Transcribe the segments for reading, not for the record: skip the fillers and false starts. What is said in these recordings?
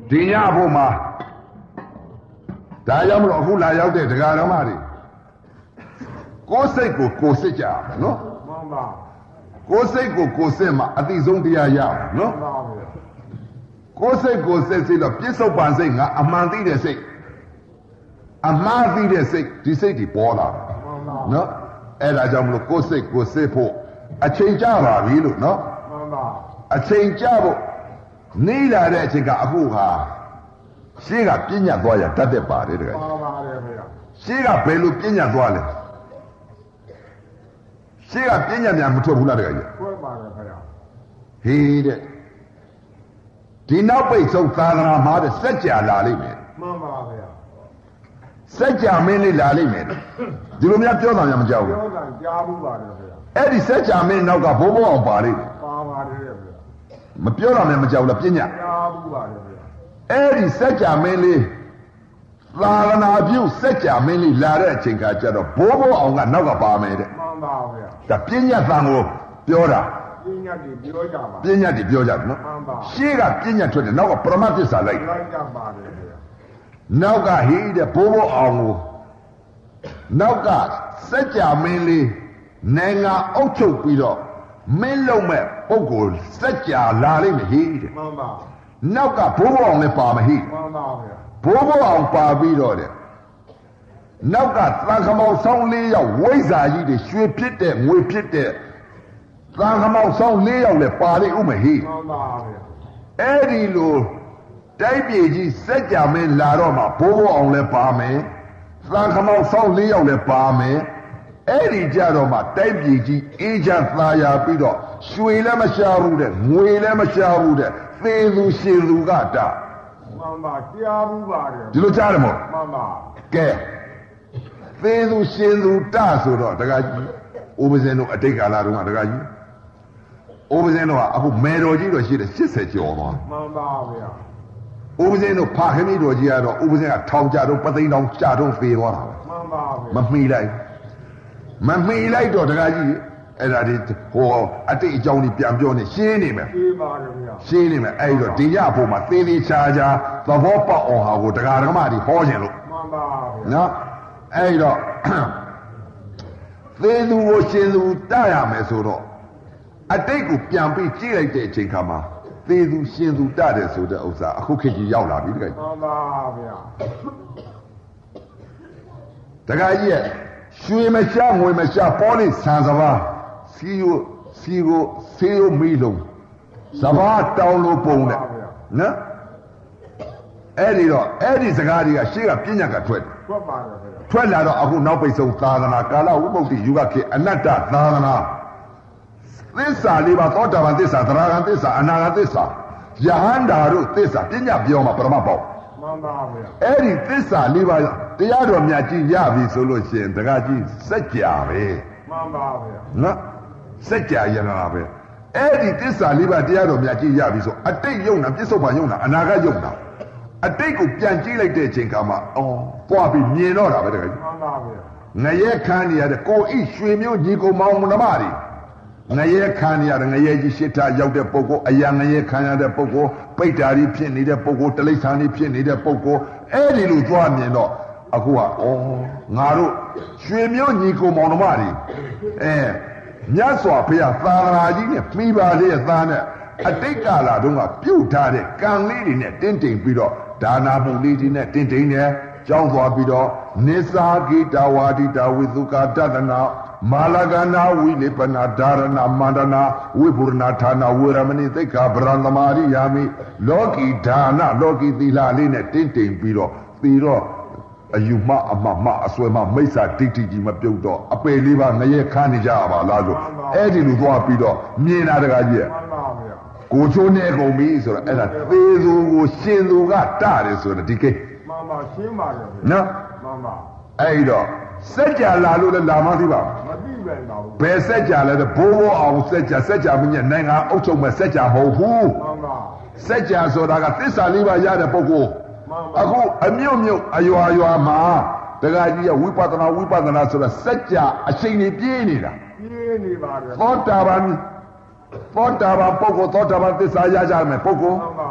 ဒီညဖို့မှာဒါကြောင့်မလို့အခုလာရောက်တဲ့တရားတော်မတွေကိုယ်စိတ်ကိုကိုယ်စစ်ကြအောင်နော်မှန်ပါကိုယ်စိတ်ကိုကိုယ်စစ်မှအတိဆုံးတရားရအောင်နော်မှန်ပါဗျာကိုယ်စိတ်ကိုစစ်စစ်တော့ပြစ္ဆုတ်ပန်စိတ်ငါအမှန်သိတဲ့စိတ်အမှားသိတဲ့စိတ်ဒီစိတ်ဒီပေါ်လာနော်အဲ့ဒါကြောင့်မလို့ကိုယ်စိတ်ကိုစစ်ဖို့အချိန်ကြပါပြီလို့နော်မှန်ပါအချိန်ကြဖို့နေလာတဲ့အချိန်ကအခုဟာရှေ့ကပြညတ်သွားရတတ်တဲ့ပါတယ်တကယ်မှန်ပါတယ်ခင်ဗျာရှေ့ကဘယ်လိုပြညတ်သွားလဲရှေ့ကပြညတ်များမထွက်ဘူးလားတကယ်ကြီးထွက်ပါတယ်ခင်ဗျာဟေးတဲ့ဒီနောက်ပိတ်ဆုံးသာသနာမှာတဲ့စัจ जा လာလိမ့်မယ်မှန်ပါဗျာစัจ जा မင်းလေးလာလိမ့်မယ်ဒီလိုများပြောတာများမကြောက်ဘူးပြောတာကြားဘူးပါတယ်ခင်ဗျာအဲ့ဒီစัจ जा မင်းနောက်ကဘိုးဘိုးအောင်ပါလိမ့်မယ်ပါပါတယ်ခင်ဗျာမပြောတာများမကြောက်လားပြညတ်ကြားဘူးပါတယ်ခင်ဗျာအဲ့ဒီစัจ जा မင်းလေးသာသနာပြုစัจ जा မင်းလေးလာတဲ့အချိန်ကကျတော့ဘိုးဘိုးအောင်ကနောက်ကပါမယ်တဲ့မှန်ပါဗျာဒါပြညတ်သံကိုပြောတာပြညတ်တွေပြောကြပါပြညတ်တွေပြောကြတယ်နော်ရှေ့ကပြညတ်ထွက်တယ်နောက်ကပရမတ်သစ္စာလိုက်ကြပါတယ်ဗျာနောက်ကဟိတဲ့ဘိုးဘိုးအောင်ကိုနောက်ကစัจ जा မင်းလေးနိုင်ငံအုပ်ချုပ်ပြီးတော့မင်းလုံးမဲ့ပုဂ္ဂိုလ်စัจ जा လာလိမ့်မယ်ဟိတဲ့မှန်ပါနောက်ကဘိုးဘိုးအောင်လည်းပါမဟိမှန်ပါဗျာဘိုးဘိုးအောင်ပါပြီးတော့တဲ့နောက်ကသံခမောက်ဆောင်၄ယောက်ဝိဇ္ဇာကြီးတွေရွှေဖြစ်တဲ့ငွေဖြစ်တဲ့သံခမောက်ဆောင်၄ယောက်လည်းပါလိမ့်ဦးမဟိမှန်ပါဗျာအဲ့ဒီလိုတိုက်ပြည်ကြီးစัจ जा မင်းလာတော့မှဘိုးဘိုးအောင်လည်းပါမယ်သံခမောက်ဆောင်၄ယောက်လည်းပါမယ်အဲ့ဒီကြတော့မှတိုက်ပြည်ကြီးအေးချမ်းသာယာပြီးတော့ရွှေလည်းမရှားဘူးတဲ့ငွေလည်းမရှားဘူးတဲ့သေသူရှင်သူကတာမှန်ပါကြားဘူးပါတယ်ဒီလိုကြားတယ်မို့မှန်ပါကဲသေသူရှင်သူတဆိုတော့တခါကြီးဥပဇင်းတို့အတိတ်ကာလတုန်းကတခါကြီးဥပဇင်းတို့ကအခုမေတော်ကြီးတော့ရှိတယ်80ကျော်သွားမှန်ပါဗျာဥပဇင်းတို့ဖာခမီတော်ကြီးကတော့ဥပဇင်းကထောင်ကြတော့ပသိန်းတောင်ကြတော့သေသွားတာပဲမှန်ပါဗျာမမှီလိုက်တော့တခါကြီးအဲ့ဒါဒီဟိုအတိတ်အကြောင်းကြီးပြန်ပြောနေရှင်းနေမယ်ရှင်းပါတယ်ဗျာရှင်းနေမယ်အဲ့တော့ဒီညဖို့မှာသေသေးချာချာသဘောပေါက်အောင်ဟာကိုတရားဓမ္မတွေဟောခြင်းလို့မှန်ပါဗျာနော်အဲ့တော့သေသူကိုရှင်သူတရမယ်ဆိုတော့အတိတ်ကိုပြန်ပြီးကြည့်လိုက်တဲ့အချိန်ခါမှာသေသူရှင်သူတတယ်ဆိုတဲ့ဥစ္စာအခုခေတ်ကြီးရောက်လာပြီတခါကြီးမှန်ပါဗျာတခါကြီးရဲ့ရွှေမရှားငွေမရှားပေါ်လိဆန်စပါးစီကိုမီးလုံးစပါးတောင်းလို့ပုံနဲ့နော်အဲ့ဒီစကားတွေကရှေ့ကပြညတ်ကထွက်တယ်ထွက်ပါတယ်ဗျာထွက်လာတော့အခုနောက်ပိတ်ဆုံးသာသနာကာလဝိပုဒ္ဓိယူဂခေအနတ္တသာသနာသစ္စာလေးပါသောတာပန်သစ္စာသရဂံသစ္စာအနာဂံသစ္စာယဟန္တာတို့သစ္စာပြညတ်ပြောမှာပရမတ်ပေါ့မှန်ပါဗျာအဲ့ဒီသစ္စာလေးပါတရားတော်မြတ်ကြီးရပြီဆိုလို့ရှိရင်တခါကြီးစัจ जा ပဲမှန်ပါဗျာနော်စัจ जा ယနာပဲအဲ့ဒီသစ္စာလေးပါတရားတော်မြတ်ကြီးရပြီဆိုအတိတ်ယုံနာပြစ္ဆုတ်ပါယုံနာအနာဂတ်ယုံနာအတိတ်ကိုပြန်ကြည့်လိုက်တဲ့အချိန်ကမှပွားပြီးမြင်တော့တာပဲတကယ်မှန်ပါဗျာငရဲခံနေရတဲ့ကိုဣရွှေမျိုးညီကိုမောင်နှမတွေငရဲခံရတဲ့ငရဲကြီးရှစ်ထရောက်တဲ့ပုဂ္ဂိုလ်အယံငရဲခံရတဲ့ပုဂ္ဂိုလ်ပိဋ္ဌာရီဖြစ်နေတဲ့ပုဂ္ဂိုလ်တလိษံကြီးဖြစ်နေတဲ့ပုဂ္ဂိုလ်အဲ့ဒီလိုသွားမြင်တော့အခုကငါတို့ရွှေမျိုးညီကိုမောင်နှမတွေမြတ်စွာဘုရားသာသနာကြီးနဲ့ပြီးပါလေသားနဲ့အတိတ်ကာလတုန်းကပြုတ်ထားတဲ့ကံလေးတွေနဲ့တင်းတိမ်ပြီးတော့ဒါနာမှုလေးတွေနဲ့တင်းတိမ်နဲ့ကြောင်းသွားပြီးတော့နိသာဂိတဝါဒိတဝိသုကာတတနာမာလကနာဝိလိပနာဒါရဏမန္တနာဝိပုရဏဌာနဝေရမဏိသိက္ခာဗရံသမာရိယာမိလောကီဒါနလောကီသီလလေးနဲ့တင်းတိမ်ပြီးတော့ပြီးတော့အယူမအမအစွဲမမိစ္ဆာဒိဋ္ဌိကြီးမပြုတ်တော့အပေလေးပါငရဲခန်းနေကြပါလားဆိုအဲ့ဒီလိုသွားပြီးတော့မြင်တာတကားကြီးကိုချိုးနေကုန်ပြီဆိုတော့အဲ့ဒါသေသူကိုရှင်သူကတတယ်ဆိုတော့ဒီကိမှန်ပါရှင်းပါရဲ့နော်မှန်ပါအဲ့တော့စัจ जा လာလို့လည်းလာမသိပါဘူးမသိပဲပါဘူးဘယ်စัจ जा လဲဘိုးဘိုးအောင်စัจ जा မင်းရဲ့နိုင်ငံအုပ်ချုပ်မဲ့စัจ जा မဟုတ်ဘူးမှန်ပါစัจ जा ဆိုတာကသစ္စာလေးပါးရတဲ့ပုဂ္ဂိုလ်အခုအမြုပ်အရွာမှာတခါကြီးကဝိပဿနာဆိုတာစัจ जा အချိန်ကြီးပြင်းနေတာပြင်းနေပါတယ်သောတာပန်ပုဂ္ဂိုလ်သောတာပန်သစ္စာရကြမယ်ပုဂ္ဂိုလ်သ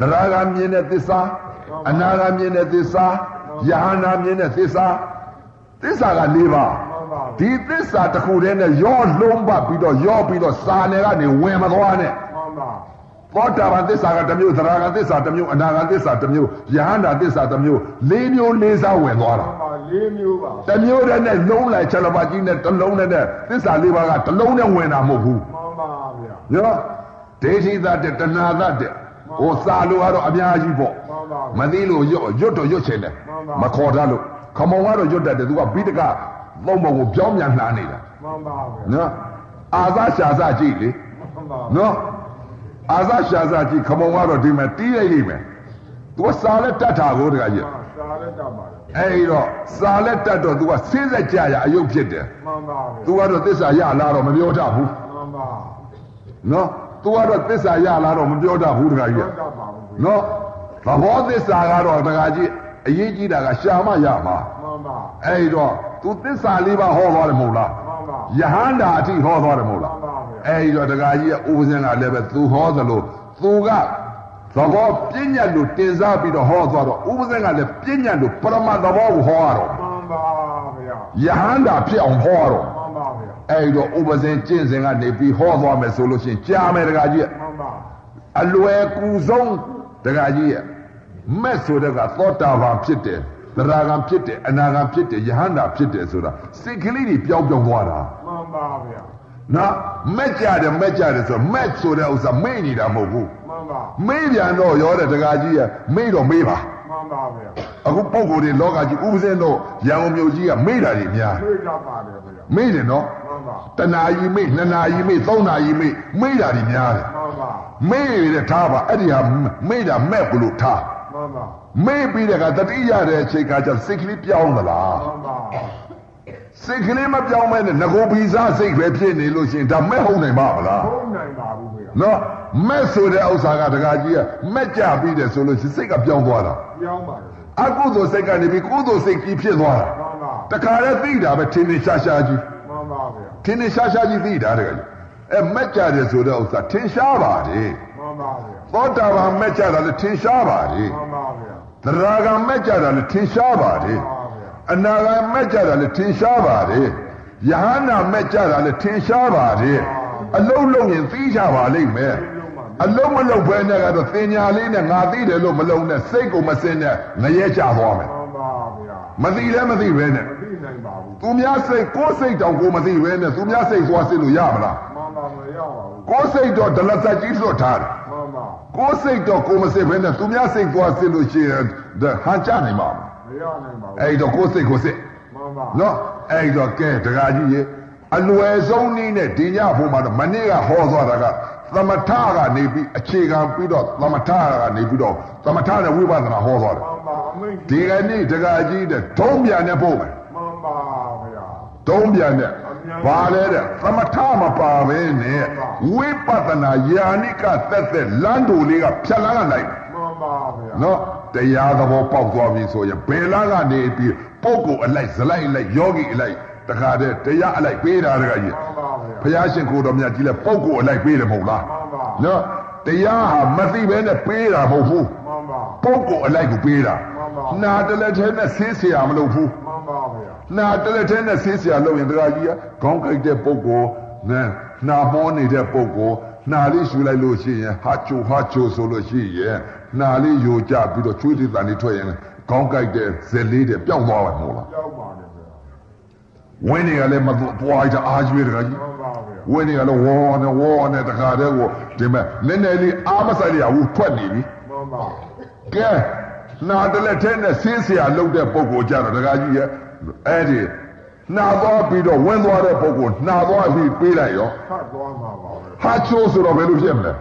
တရားကမြင်တဲ့သစ္စာအနာကမြင်တဲ့သစ္စာယဟနာမြင်တဲ့သစ္စာက၄ပါးဒီသစ္စာတစ်ခုတည်းနဲ့ရောလုံးပတ်ပြီးတော့စာနယ်ကနေဝင်မသွားနဲ့သောတာပန်သစ္စာကတစ်မျိုးသရဂံသစ္စာတစ်မျိုးအနာဂံသစ္စာတစ်မျိုးယဟန္တာသစ္စာတစ်မျိုး၄မျိုး၄စားဝင်သွားတာ၄မျိုးပါတစ်မျိုးတည်းနဲ့လုံးလိုက်ချက်လပတ်ကြီးနဲ့တစ်လုံးနဲ့သစ္စာ၄ပါးကတစ်လုံးနဲ့ဝင်တာမဟုတ်ဘူးမှန်ပါဗျာနော်ဒိဋ္ဌိသတ္တတဏှာသတ္တဟိုစာလို့ကတော့အများကြီးပေါ့မသိလို့ရွတ်တော့ရွတ်ချင်တယ်မခေါ်တတ်လို့ခမောင်ကတော့ရွတ်တတ်တယ်သူကဘိတကသုံးပုံကိုပြောင်းပြန်နှားနေတာမှန်ပါဗျာနော်အာသရှာစကြည့်လေနော်အာသရှာစကြည့်ခမောင်ကတော့ဒီမှာတီးလိုက်လိမ့်မယ်သူကစာလက်တတ်တာကိုတကကြီးစာလက်တတ်ပါအဲ့တော့စာလက်တတ်တော့သူကဆင်းဆက်ကြရအယုတ်ဖြစ်တယ်မှန်ပါဗျာသူကတော့သစ္စာရလာတော့မပြောတတ်ဘူးမှန်ပါနော်သူကတော့သစ္စာရလာတော့မပြောတတ်ဘူးတကကြီးနော်သဘောသစ္စာကတော့တကကြီးအရေးကြီးတာကရှာမရမှာမှန်ပါအဲ့တော့သူသစ္စာ၄ပါးဟောသွားတယ်မဟုတ်လားမှန်ပါယဟန္တာအထိဟောသွားတယ်မဟုတ်လားမှန်ပါအဲ့တော့တကကြီးရဲ့ဥပဇင်ကလည်းပဲသူဟောသလိုသူကသဘောပြဉ္ညာလို့တင်စားပြီးတော့ဟောသွားတော့ဥပဇင်ကလည်းပြဉ္ညာလို့ပရမသဘောကိုဟောရတော့မှန်ပါဗျာယဟန္တာဖြစ်အောင်ဟောရတော့မှန်ပါဗျာအဲ့တော့ဥပဇင်ကျင့်စဉ်ကနေပြီးဟောသွားမယ်ဆိုလို့ရှိရင်ကြားမယ်တကကြီးမှန်ပါအလွယ်ကူဆုံးတကကြီးရဲ့မက်ဆိုတဲ့ကသောတာပန်ဖြစ်တယ်သရဂံဖြစ်တယ်အနာဂံဖြစ်တယ်ယဟန္တာဖြစ်တယ်ဆိုတာစိတ်ကလေးတွေပြောင်းသွားတာမှန်ပါဗျာနော်မက်ကြတယ်ဆိုမက်ဆိုတဲ့ဥစ္စာမေ့နေတာမဟုတ်ဘူးမှန်ပါမေ့ပြန်တော့ရောတဲ့တကကြီးရဲ့မေ့တော့မေ့ပါမှန်ပါဗျာအခုပုံကိုယ်တွေလောကကြီးဥပဇင်းတော့ရန်ကုန်မြို့ကြီးကမေ့တာတွေများမေ့ကြပါတယ်ဗျာမေ့တယ်နော်မှန်ပါတနာကြီးမေ့နှစ်နာကြီးမေ့သုံးနာကြီးမေ့တာတွေများတယ်မှန်ပါမေ့ရတဲ့ထားပါအဲ့ဒီဟာမေ့တာမဲ့ဘလို့ထားမှန်ပါမေ့ပြီးတဲ့ကတတိရတဲ့အချိန်ကကျစိတ်ကလေးပြောင်းသလားမှန်ပါစိတ်ကလေးမပြောင်းမဲနဲ့ငကိုဗီဇစိတ်ပဲဖြစ်နေလို့ရှိရင်ဒါမဲ့ဟုတ်နိုင်ပါမလားဟုတ်နိုင်ပါဘူးဗျာနော်မဲ့ဆိုတဲ့ဥစ္စာကတကကြီးကမဲ့ကြပြီးတယ်ဆိုလို့ရှိရင်စိတ်ကပြောင်းသွားတာပြောင်းပါတယ်အကုသိုလ်စိတ်ကနေပြီးကုသိုလ်စိတ်ကြီးဖြစ်သွားတာမှန်ပါတခါတည်းသိတာပဲထင်းထင်းရှားရှားကြီးမှန်ပါဗျာထင်းထင်းရှားရှားကြီးသိတာတကကြီးမဲ့ကြတယ်ဆိုတဲ့ဥစ္စာထင်ရှားပါတယ်မှန်ပါဗျာသောတာပန်မဲ့ကြတာလည်းထင်ရှားပါတယ်မှန်ပါဗျာသရဂံမဲ့ကြတာလည်းထင်ရှားပါတယ်အနာဂံမဲ့ကြတာလည်းထင်ရှားပါတယ်ယဟနာမဲ့ကြတာလည်းထင်ရှားပါတယ်အလုံးလုံးရင်သိကြပါလိမ့်မယ်အလုံးမလုံးဘဲနဲ့ကတော့သင်ညာလေးနဲ့ငါသိတယ်လို့မလုံးနဲ့စိတ်ကိုမစင်နဲ့ငရဲချသွားမယ်မှန်ပါဗျာမသိလည်းမသိပဲနဲ့မသိနိုင်ပါဘူးသူများစိတ်ကိုယ်စိတ်တောင်ကိုမသိပဲနဲ့သူများစိတ်သွားစစ်လို့ရမလားမှန်ပါမရပါဘူးကိုယ်စိတ်တော့ဒလသက်ကြီးလွတ်ထားတယ်မှန်ပါကိုယ်စိတ်တော့ကိုမစစ်ပဲနဲ့သူများစိတ်သွားစစ်လို့ရှိရင်ဟန်ချနိုင်ပါမရနိုင်ပါဘူးအဲ့တော့ကိုယ်စိတ်ကိုစစ်မှန်ပါနော်အဲ့တော့ကဲတကားကြီးရေအလွယ်ဆုံးနည်းနဲ့ဒီညဖို့မှာတော့မနေ့ကဟောသွားတာကသမထကနေပြီးအခြေခံပြီးတော့သမထကနေပြီးတော့သမထနဲ့ဝိပဿနာဟောသွားတယ်မှန်ပါအမိန့်ဒီကနေ့တကားကြီးတဲ့ဒုံးပြန်နဲ့ပို့မယ်မှန်ပါဗျာဒုံးပြန်နဲ့ဘာလဲတဲ့သမထမပါပဲနဲ့ဝိပဿနာယာနိကသက်လမ်းတူလေးကဖြတ်လန်းကလိုက်မှန်ပါဗျာနော်တရားသဘောပေါက်သွားပြီဆိုရင်ဘယ်လားကနေပြီးပုဂ္ဂိုလ်အလိုက်ဇလိုက်အလိုက်ယောဂီအလိုက်တခါတည်းတရားအလိုက်ပေးတာတခါကြီးဘုရားရှင်ကိုတော်မြတ်ကြီးလဲပုဂ္ဂိုလ်အလိုက်ပေးတယ်မဟုတ်လားနော်တရားဟာမသိဘဲနဲ့ပေးတာမဟုတ်ဘူးပုဂ္ဂိုလ်အလိုက်ကိုပေးတာနာတလက်ထဲနဲ့ဆင်းเสียမလုပ်ဘူးမှန်ပါဗျာနာတလက်ထဲနဲ့ဆင်းเสียလုပ်ရင်တခါကြီးကခေါင်းကိုက်တဲ့ပုဂ္ဂိုလ်နဲ့နာမောနေတဲ့ပုဂ္ဂိုလ်နာလေးရှူလိုက်လို့ရှိရင်ဟာချိုဆိုလို့ရှိရင်နာလေးယိုကျပြီးတော့ချွေးတည်တန်လေးထွက်ရင်ခေါင်းကိုက်တဲ့ဇက်လေးတွေပျောက်သွားပါမို့လားပျောက်ပါတယ်ဗျာဝင်းနေကလည်းမပွားကြအားကျွေးတခါကြီးဝင်းနေကလည်းဝေါ်နဲ့တခါတည်းကိုဒီမဲ့နည်းနည်းလေးအားမဆိုင်ရဘူးထွက်နေပြီမှန်ပါကဲနာတလက်ထဲနဲ့ဆင်းเสียလုပ်တဲ့ပုံကိုကြတော့တခါကြီးရဲ့အဲ့ဒီနာသွားပြီးတော့ဝင်သွားတဲ့ပုံကိုနာသွားပြီးပေးလိုက်ရောဖတ်သွားမှာပါပဲဟာချိုးဆိုတော့ဘယ်လိုဖြစ်မလဲ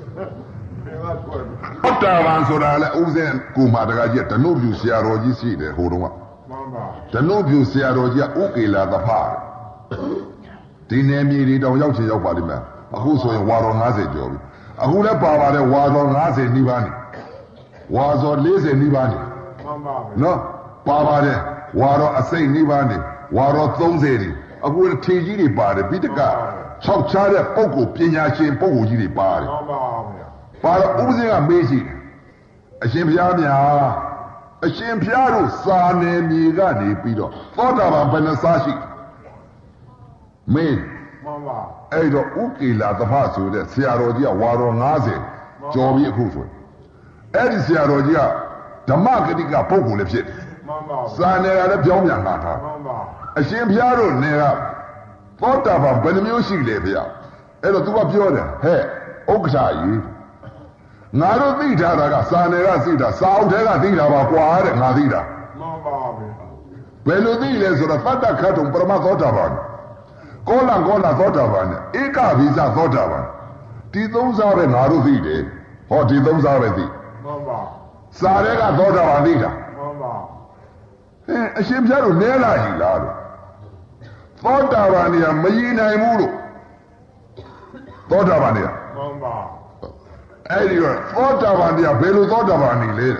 ဘုတ္တဗံဆိုတာလေဥစဉ်ကိုမာတကကြီးဓနုပြူဆရာတော်ကြီးရှိတယ်ဟိုတုန်းကမှန်ပါဓနုပြူဆရာတော်ကြီးကဥကေလာသဖဒီနယ်မြေတွေတောင်ရောက်ချင်ရောက်ပါလိမ့်မယ်အခုဆိုရင်ဝါတော်90ကျော်ပြီအခုလည်းပါပါတယ်ဝါတော်90နီးပါးနေဝါတော်40နီးပါးနေမှန်ပါပဲနော်ပါပါတယ်ဝါတော်အစိမ့်နီးပါးနေဝါတော်30နေအခုထီကြီးတွေပါတယ်ပိဋက6ချားတဲ့ပုဂ္ဂိုလ်ပညာရှင်ပုဂ္ဂိုလ်ကြီးတွေပါတယ်မှန်ပါဗျာပါတော့ဥပဇင်းကမေးရှိတယ်အရှင်ဘုရားများအရှင်ဘုရားတို့စာနယ်မြေကနေပြီးတော့သောတာပန်ဘယ်နှစားရှိမင်းမှန်ပါအဲ့တော့ဥကေလာသဖဆိုတဲ့ဆရာတော်ကြီးကဝါတော်90ကျော်ပြီးအခုဆိုအဲ့ဒီဆရာတော်ကြီးကဓမ္မဂတိကပုဂ္ဂိုလ်လည်းဖြစ်တယ်မှန်ပါစာနယ်ကလည်းပြောင်းပြန်လာတာမှန်ပါအရှင်ဘုရားတို့နေကသောတာပန်ဘယ်နှမျိုးရှိလဲဗျာအဲ့တော့ तू ကပြောတယ်ဟဲ့ဥက္ကဋ္ဌကြီးငါတို့သိထားတာကစာနယ်ကသိတာစာအုပ်ထဲကသိတာပါကွာတဲ့ငါသိတာမှန်ပါပဲဘယ်လိုသိလဲဆိုတော့သတ္တခတ်တုံပရမသောတာပန်ကောလံသောတာပန်နဲ့ဧကဗိဇသောတာပန်ဒီသုံးစားပဲငါတို့သိတယ်ဟောဒီသုံးစားပဲသိမှန်ပါစာထဲကသောတာပန်သိတာမှန်ပါအရှင်ဘုရားတို့နဲလာကြီးလားလို့သောတာပန်တွေကမရည်နိုင်ဘူးလို့သောတာပန်တွေကမှန်ပါအဲ့ဒီတော့သောတာပန်တွေကဘယ်လိုသောတာပန်နေလဲ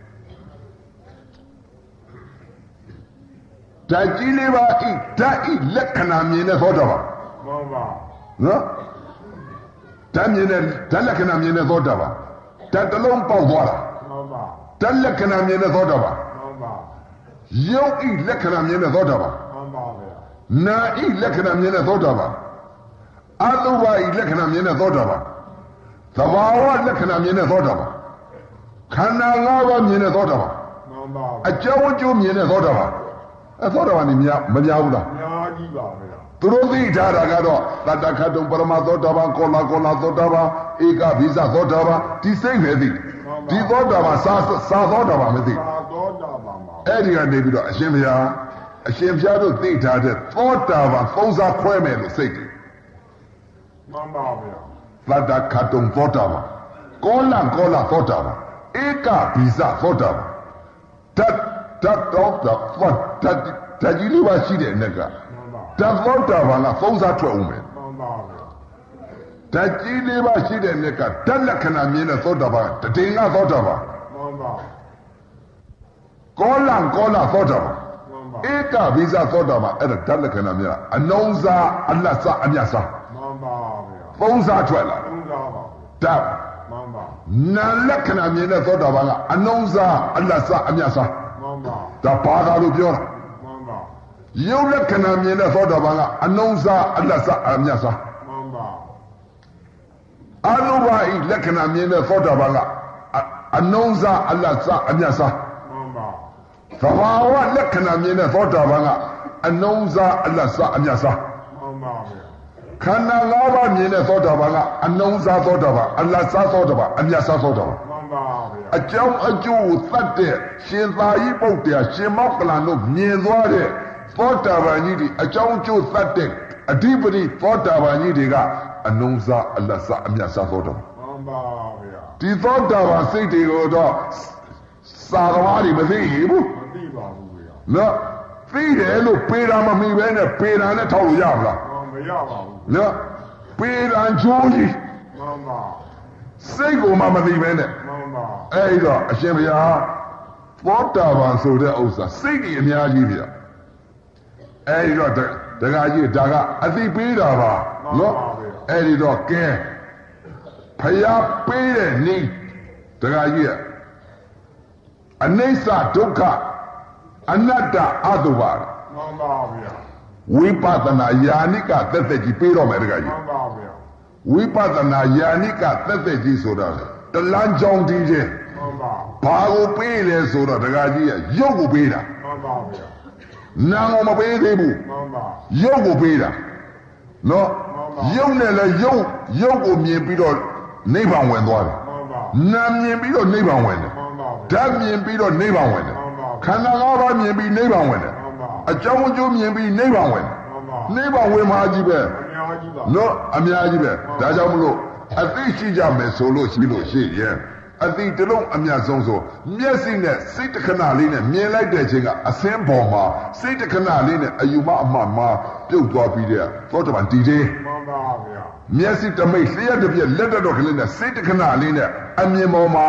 ဓာတ်ကြီးလေးပါဤဓာတ်ဤလက္ခဏာမြင်တဲ့သောတာပန်မှန်ပါနော်ဓာတ်မြင်တဲ့ဓာတ်လက္ခဏာမြင်တဲ့သောတာပန်ဓာတ်တစ်လုံးပေါက်သွားတာမှန်ပါဓာတ်လက္ခဏာမြင်တဲ့သောတာပန်မှန်ပါရုပ်ဤလက္ခဏာမြင်တဲ့သောတာပန်မှန်ပါဗျာနာဤလက္ခဏာမြင်တဲ့သောတာပန်အတုပါဤလက္ခဏာမြင်တဲ့သောတာပန်သဘာဝလက္ခဏာမြင်တဲ့သောတာပန်ခန္ဓာ၅ပါးမြင်တဲ့သောတာပန်မှန်ပါအကြောင်းအကျိုးမြင်တဲ့သောတာပန်သောတာပန်นี่မများဘူးလားအများကြီးပါဗျာသူတို့သိထားတာကတော့တတ္တခတ်တုံပရမသောတာပန်ကောလာသောတာပန်ဧကဗိဇသောတာပန်ဒီစိတ်ပဲသိဒီသောတာပန်စာသောတာပန်မသိစာသောတာပန်ပါအဲ့ဒီကနေပြီးတော့အရှင်ဘုရားတို့သိထားတဲ့သောတာပန်သုံးစားခွဲမယ်လို့စိတ်တယ်မှန်ပါဗျာတတ္တခတ်တုံသောတာပန်ကောလာသောတာပန်ဧကဗိဇသောတာပန်တတ်တော့ဓာတ်ကြီးလေးပါရှိတဲ့နဲ့ကဓာတ်သောတာပန်ကသုံးစားထွက်ဦးမယ်မှန်ပါဗျာဓာတ်ကြီးလေးပါရှိတဲ့နဲ့ကဓာတ်လက္ခဏာမြင်တဲ့သောတာပန်တတိယသောတာပန်မှန်ပါကောလံသောတာပန်ဧကဗိဇသောတာပန်အဲ့ဒါဓာတ်လက္ခဏာမြင်အနုံစားအလတ်စားအမြတ်စားမှန်ပါဗျာသုံးစားထွက်လာသုံးစားပါဓာတ်မှန်ပါနာလက္ခဏာမြင်တဲ့သောတာပန်ကအနုံစားအလတ်စားအမြတ်စားမှန်ပါဒါဘာသာလို့ပြောတာမှန်ပါရုပ်လက္ခဏာမြင်တဲ့သောတာပန်ကအနုံစားအလတ်စားအမြတ်စားမှန်ပါအနုဘာဤလက္ခဏာမြင်တဲ့သောတာပန်ကအနုံစားအလတ်စားအမြတ်စားမှန်ပါသဘာဝလက္ခဏာမြင်တဲ့သောတာပန်ကအနုံစားအလတ်စားအမြတ်စားမှန်ပါဗျာခန္ဓာ၅ပါးမြင်တဲ့သောတာပန်ကအနုံစားသောတာပန်အလတ်စားသောတာပန်အမြတ်စားသောတာပန်မှန်ပါဗျာအကြောင်းအကျိုးကိုသတ်တဲ့ရှင်သာရိပုတ္တရာရှင်မောက္ကလန်တို့မြင်သွားတဲ့သောတာပန်ကြီးတွေအကြောင်းအကျိုးသတ်တဲ့အဓိပတိသောတာပန်ကြီးတွေကအနုံစားအလတ်စားအမြတ်စားသောတာပန်မှန်ပါဗျာဒီသောတာပန်စိတ်တွေကိုတော့စာသမားတွေမသိဘူးမသိပါဘူးဗျာနော်သိတယ်လို့ပေတာမမိပဲနဲ့ပေတာနဲ့ထောက်လို့ရမလားမရပါဘူးနော်ပေတာချိုးကြီးမှန်ပါစိတ်ကိုမှမသိပဲနဲ့မှန်ပါအဲ့တော့အရှင်ဘုရားသောတာပန်ဆိုတဲ့ဥစ္စာစိတ်ကြီးအများကြီးဗျာအဲ့ဒီတော့ဒကာကြီးဒါကအသိပေးတာပါနော်အဲ့ဒီတော့ကဲဖယားပေးတဲ့နည်းဒကာကြီးကအနိစ္စဒုက္ခအနတ္တအတုပါမှန်ပါဗျာဝိပဿနာယာနိကသက်သက်ကြီးပေးတော့မယ်ဒကာကြီးမှန်ပါဗျာဝိပဿနာယာနိကသက်သက်ကြီးဆိုတာတလန်းချောင်းတည်ခြင်းမှန်ပါဘာကိုပေးလဲဆိုတော့ဒကာကြီးကရုပ်ကိုပေးတာမှန်ပါဗျာနာကိုမပေးသေးဘူးမှန်ပါရုပ်ကိုပေးတာနော်ရုပ်နဲ့လည်းရုပ်ကိုမြင်ပြီးတော့နိဗ္ဗာန်ဝင်သွားတယ်မှန်ပါနာမြင်ပြီးတော့နိဗ္ဗာန်ဝင်တယ်မှန်ပါဓာတ်မြင်ပြီးတော့နိဗ္ဗာန်ဝင်တယ်ခန္ဓာ၅ပါးမြင်ပြီးနိဗ္ဗာန်ဝင်တယ်အကြောင်းအကျိုးမြင်ပြီးနိဗ္ဗာန်ဝင်တယ်နိဗ္ဗာန်ဝင်မှာကြီးပဲအများကြီးပါနော်အများကြီးပဲဒါကြောင့်မလို့အသိရှိကြမယ်ဆိုလို့ရှိရင်အသိတလုံးအမြတ်ဆုံးဆိုမျက်စိနဲ့စိတ်တခဏလေးနဲ့မြင်လိုက်တဲ့ချိန်ကအစင်းပေါ်မှာစိတ်တခဏလေးနဲ့အယူမအမှန်မှာပြုတ်သွားပြီးတဲ့သောတပန်တည်တယ်မှန်ပါဗျာမျက်စိတမိတ်လျှက်တစ်ပြက်လက်တော်ကလေးနဲ့စိတ်တခဏလေးနဲ့အမြင်ပေါ်မှာ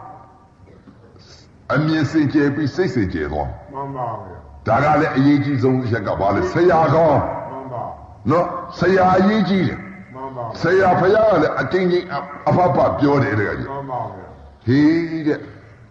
အမြင်စင်ကြယ်ပြီးစိတ်စင်ကြယ်သွားမှန်ပါဗျာဒါကလည်းအရေးကြီးဆုံးရက်ကဘာလဲဆရာကောင်းမှန်ပါနော်ဆရာအရေးကြီးတယ်မှန်ပါဆရာဖယားကလည်းအတင်းကြီးအဖဖပြောတယ်တကယ်ကြီးမှန်ပါဗျာဟေးတဲ့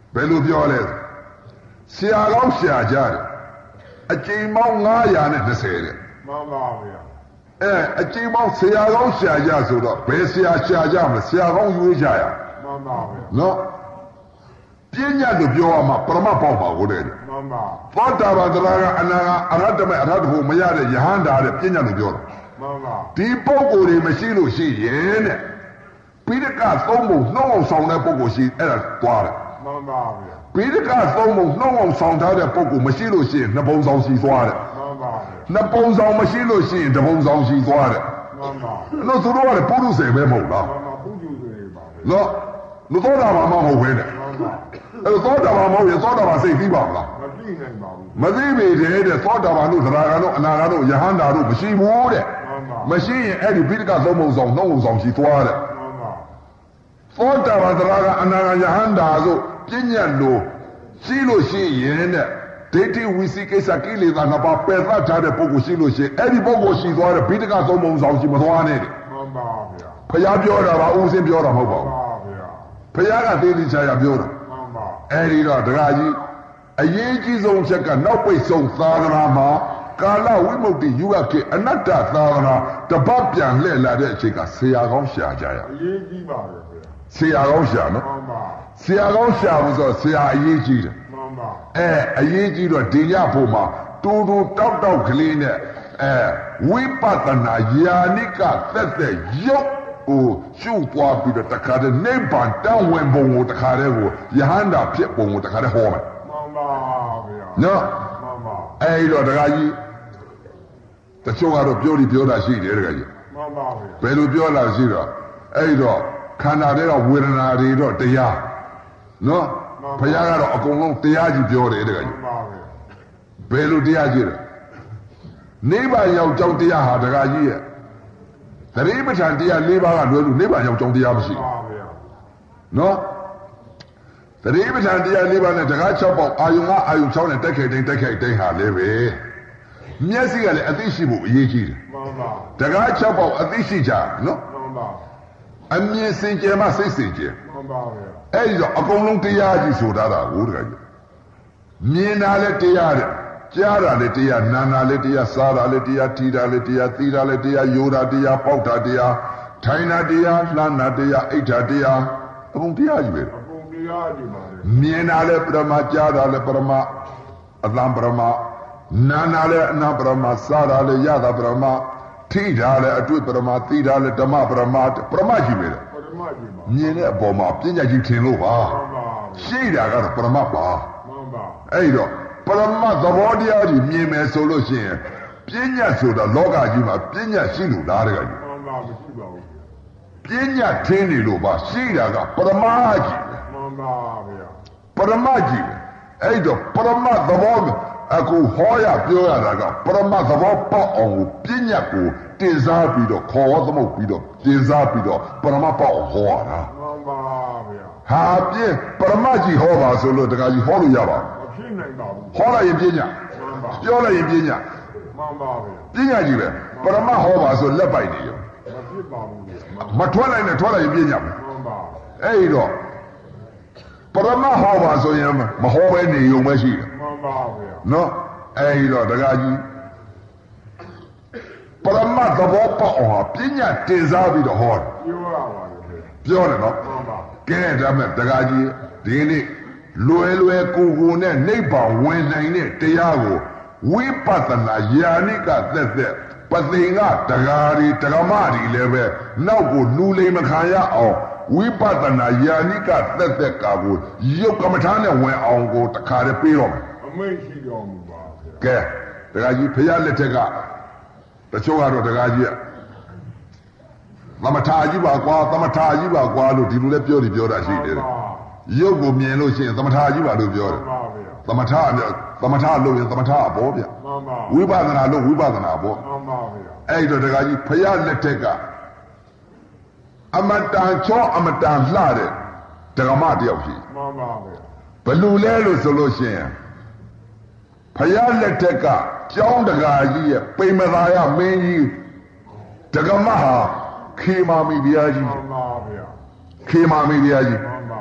ဘယ်လိုပြောလဲဆရာကောင်းဆရာကြတယ်အကျိန်ပေါင်း920တဲ့မှန်ပါဗျာအကျိန်ပေါင်းဆရာကောင်းဆရာကြဆိုတော့ဘယ်ဆရာရှာကြမလဲဆရာကောင်းရွေးကြရမှန်ပါဗျာနော်ပညာလို့ပြောရမှာပရမတ်ပေါ့ပါကိုတဲ့မှန်ပါသောတာပန်တရားကအနာကအရဟတမေအရဟတဖို့မရတဲ့ယဟန္တာတဲ့ပညာလို့ပြောတာမှန်ပါဒီပုဂ္ဂိုလ်တွေမရှိလို့ရှိရင်တဲ့ပိဋကသုံးပုံနှုတ်အောင်ဆောင်တဲ့ပုဂ္ဂိုလ်ရှိအဲ့ဒါသွားတယ်မှန်ပါဗျာပိဋကသုံးပုံနှုတ်အောင်ဆောင်ထားတဲ့ပုဂ္ဂိုလ်မရှိလို့ရှိရင်နှစ်ပုံဆောင်ရှိသွားတယ်မှန်ပါနှစ်ပုံဆောင်မရှိလို့ရှိရင်တစ်ပုံဆောင်ရှိသွားတယ်မှန်ပါလို့သူတို့ကလည်းပုရုษေပဲမဟုတ်လားမှန်ပါပုရုษေပါနော်လူသောတာပန်မဟုတ်ပဲတဲ့အဲ့သောတာပန်မဟုတ်ရင်သောတာပန်စိတ်သိပါမလားမသိနိုင်ပါဘူးမသိပေတဲ့သောတာပန်တို့သရဂံတို့အနာဂံတို့ယဟန္တာတို့မရှိဘူးတဲ့မရှိရင်အဲ့ဒီပိဋကသုံးပုံဆောင်နှုတ်ပုံဆောင်ရှိသွားတဲ့သောတာပန်သရဂံအနာဂံယဟန္တာတို့ပြဉ္ညာလို့ရှိလို့ရှိရင်တဲ့ဒိဋ္ဌိဝိသိကိစ္စကိလေသာနှစ်ပါးပယ်သတ်ထားတဲ့ပုဂ္ဂိုလ်ရှိလို့ရှိရင်အဲ့ဒီပုဂ္ဂိုလ်ရှိသွားတဲ့ပိဋကသုံးပုံဆောင်ရှိမသွားနဲ့တဲ့မှန်ပါဗျာဖျားပြောတာပါဦးစင်းပြောတာမဟုတ်ပါဘူးဖျားကသေးသေးချာချာပြောတာမှန်ပါအဲ့ဒီတော့တရားကြီးအရေးကြီးဆုံးချက်ကနောက်ပိတ်ဆုံးသာသနာမှာကာလဝိမု ക്തി ယူရခေအနတ္တသာသနာတပတ်ပြန်လှည့်လာတဲ့အချိန်ကဆရာကောင်းရှာကြရအရေးကြီးပါပဲဆရာကောင်းရှာနော်မှန်ပါဆရာကောင်းရှာလို့ဆိုဆရာအရေးကြီးတယ်မှန်ပါအရေးကြီးတော့ဒီညဖို့မှာတူတူတောက်တောက်ကလေးနဲ့ဝိပဿနာယာနိကသက်သက်ရုပ်ကိုရှုပွားပြီးတော့တခါတည်းနိဗ္ဗာန်တောင်းဝင်ပုံကိုတခါတည်းကိုယဟန္တာဖြစ်ပုံကိုတခါတည်းဟောမယ်မှန်ပါဗျာနော်မှန်ပါအဲ့တော့တခါကြီးတချို့ကတော့ပြောတာရှိတယ်တခါကြီးမှန်ပါဗျာဘယ်လိုပြောလာရှိတော့အဲ့တော့ခန္ဓာတွေကဝေဒနာတွေတော့တရားနော်ဘုရားကတော့အကုန်လုံးတရားကြီးပြောတယ်တခါကြီးမှန်ပါဗျာဘယ်လိုတရားကြီးလဲနိဗ္ဗာန်ရောက်ကြောင်းတရားဟာတခါကြီးရဲ့သတိပဋ္ဌာန်တရား၄ပါးကလွယ်လို့နိဗ္ဗာန်ရောက်ကြောင်းတရားမရှိဘူးနော်သတိပဋ္ဌာန်တရား၄ပါးနဲ့တကား6ပေါက်အာယုံကအာယုံ6နဲ့တက်ခိုက်တိုင်းဟာလည်းပဲမျက်စိကလည်းအသိရှိဖို့အရေးကြီးတယ်မှန်ပါတကား6ပေါက်အသိရှိကြနော်မှန်ပါအမြင်စင်ကြယ်မှစိတ်စင်ကြယ်မှန်ပါဗျာအဲ့ဒီတော့အကုန်လုံးတရားကြီးဆိုတာကိုတကားကြီးမြင်တာလည်းတရားတဲ့ကြားတာလည်းတရားနာတာလည်းတရားစားတာလည်းတရားထီတာလည်းတရားသီတာလည်းတရားယိုတာတရားပေါက်တာတရားထိုင်တာတရားလှမ်းတာတရားအိတ်တာတရားအကုန်တရားကြီးပဲအကုန်တရားကြီးပါလေမြင်တာလည်းပရမကြားတာလည်းပရမအလံပရမနာတာလည်းအနာပရမစားတာလည်းယတာပရမထိတာလည်းအတွေ့ပရမသီတာလည်းဓမ္မပရမပရမကြီးပဲပရမကြီးပါမြင်တဲ့အပေါ်မှာပညာကြီးထင်လို့ပါရှိတာကတော့ပရမပါမှန်ပါအဲ့တော့ပရမသဘောတရားကြီးမြင်မယ်ဆိုလို့ရှိရင်ပညာဆိုတာလောကကြီးမှာပညာရှိလို့လားတကကြီးမှန်ပါမရှိပါဘူးပညာထင်းနေလို့ပါရှိတာကပရမကြီးမှန်ပါဗျာပရမကြီးအဲ့တော့ပရမသဘောအခုဟောရပြောရတာကပရမသဘောပေါက်အောင်ပညာကိုတင်စားပြီးတော့ခေါ်သမုတ်ပြီးတော့တင်စားပြီးတော့ပရမပေါက်အောင်ဟောရတာမှန်ပါဗျာဟာပြင်းပရမကြီးဟောပါဆိုလို့တကကြီးဟောလို့ရပါဖြစ်နိုင်ပါဘူးဟောလိုက်ရင်ပညာပြောလိုက်ရင်ပညာမှန်ပါဗျာပညာကြီးပဲပရမဟောပါဆိုလက်ပိုက်နေရောမဖြစ်ပါဘူးမထွက်လိုက်နဲ့ထွက်လိုက်ရင်ပညာပဲမှန်ပါအဲ့တော့ပရမဟောပါဆိုရင်မဟောပဲနေုံပဲရှိတယ်မှန်ပါဗျာနော်အဲ့တော့တကကြီးပရမသဘောပေါက်အောင်ပညာတင်စားပြီးတော့ဟောတယ်ပြောရပါတယ်ပြောတယ်နော်မှန်ပါကဲဒါမဲ့တကကြီးဒီနေ့လွယ်ကိုနဲ့နိဗ္ဗာန်ဝင်နိုင်တဲ့တရားကိုဝိပဿနာယာနိကသက်သက်ပသိင်္ဂတဂါရီတဂမရီလည်းပဲနောက်ကိုလူလိမ်မခံရအောင်ဝိပဿနာယာနိကသက်သက်ကကိုရုပ်ကမ္မထာနဲ့ဝင်အောင်ကိုတခါတည်းပြီးတော့မယ်အမိန့်ရှိတော်မူပါကဲတခါကြီးဖရာလက်ထက်ကတချို့ကတော့တခါကြီးသမထာကြီးပါကွာသမထာကြီးပါကွာလို့ဒီလိုလဲပြောတာရှိတယ်ရုပ်ကိုမြင်လို့ရှိရင်သမထာကြီးပါလို့ပြောတယ်သမထာလို့ရင်သမထာအဘောဗျဝိပဿနာလို့ဝိပဿနာဘောအဲ့တော့တခါကြီးဖရာလက်ထက်ကအမတန်ချောအမတန်လှတဲ့ဓမ္မတယောက်ရှိမှန်ပါဗျာဘလူလဲလို့ဆိုလို့ရှိရင်ဖရာလက်ထက်ကကျောင်းတကာကြီးရဲ့ပိမသာယမင်းကြီးဓမ္မဟာခေမာမိဘုရားကြီးမှန်ပါဗျာခေမာမိဘုရားကြီးမှန်ပါ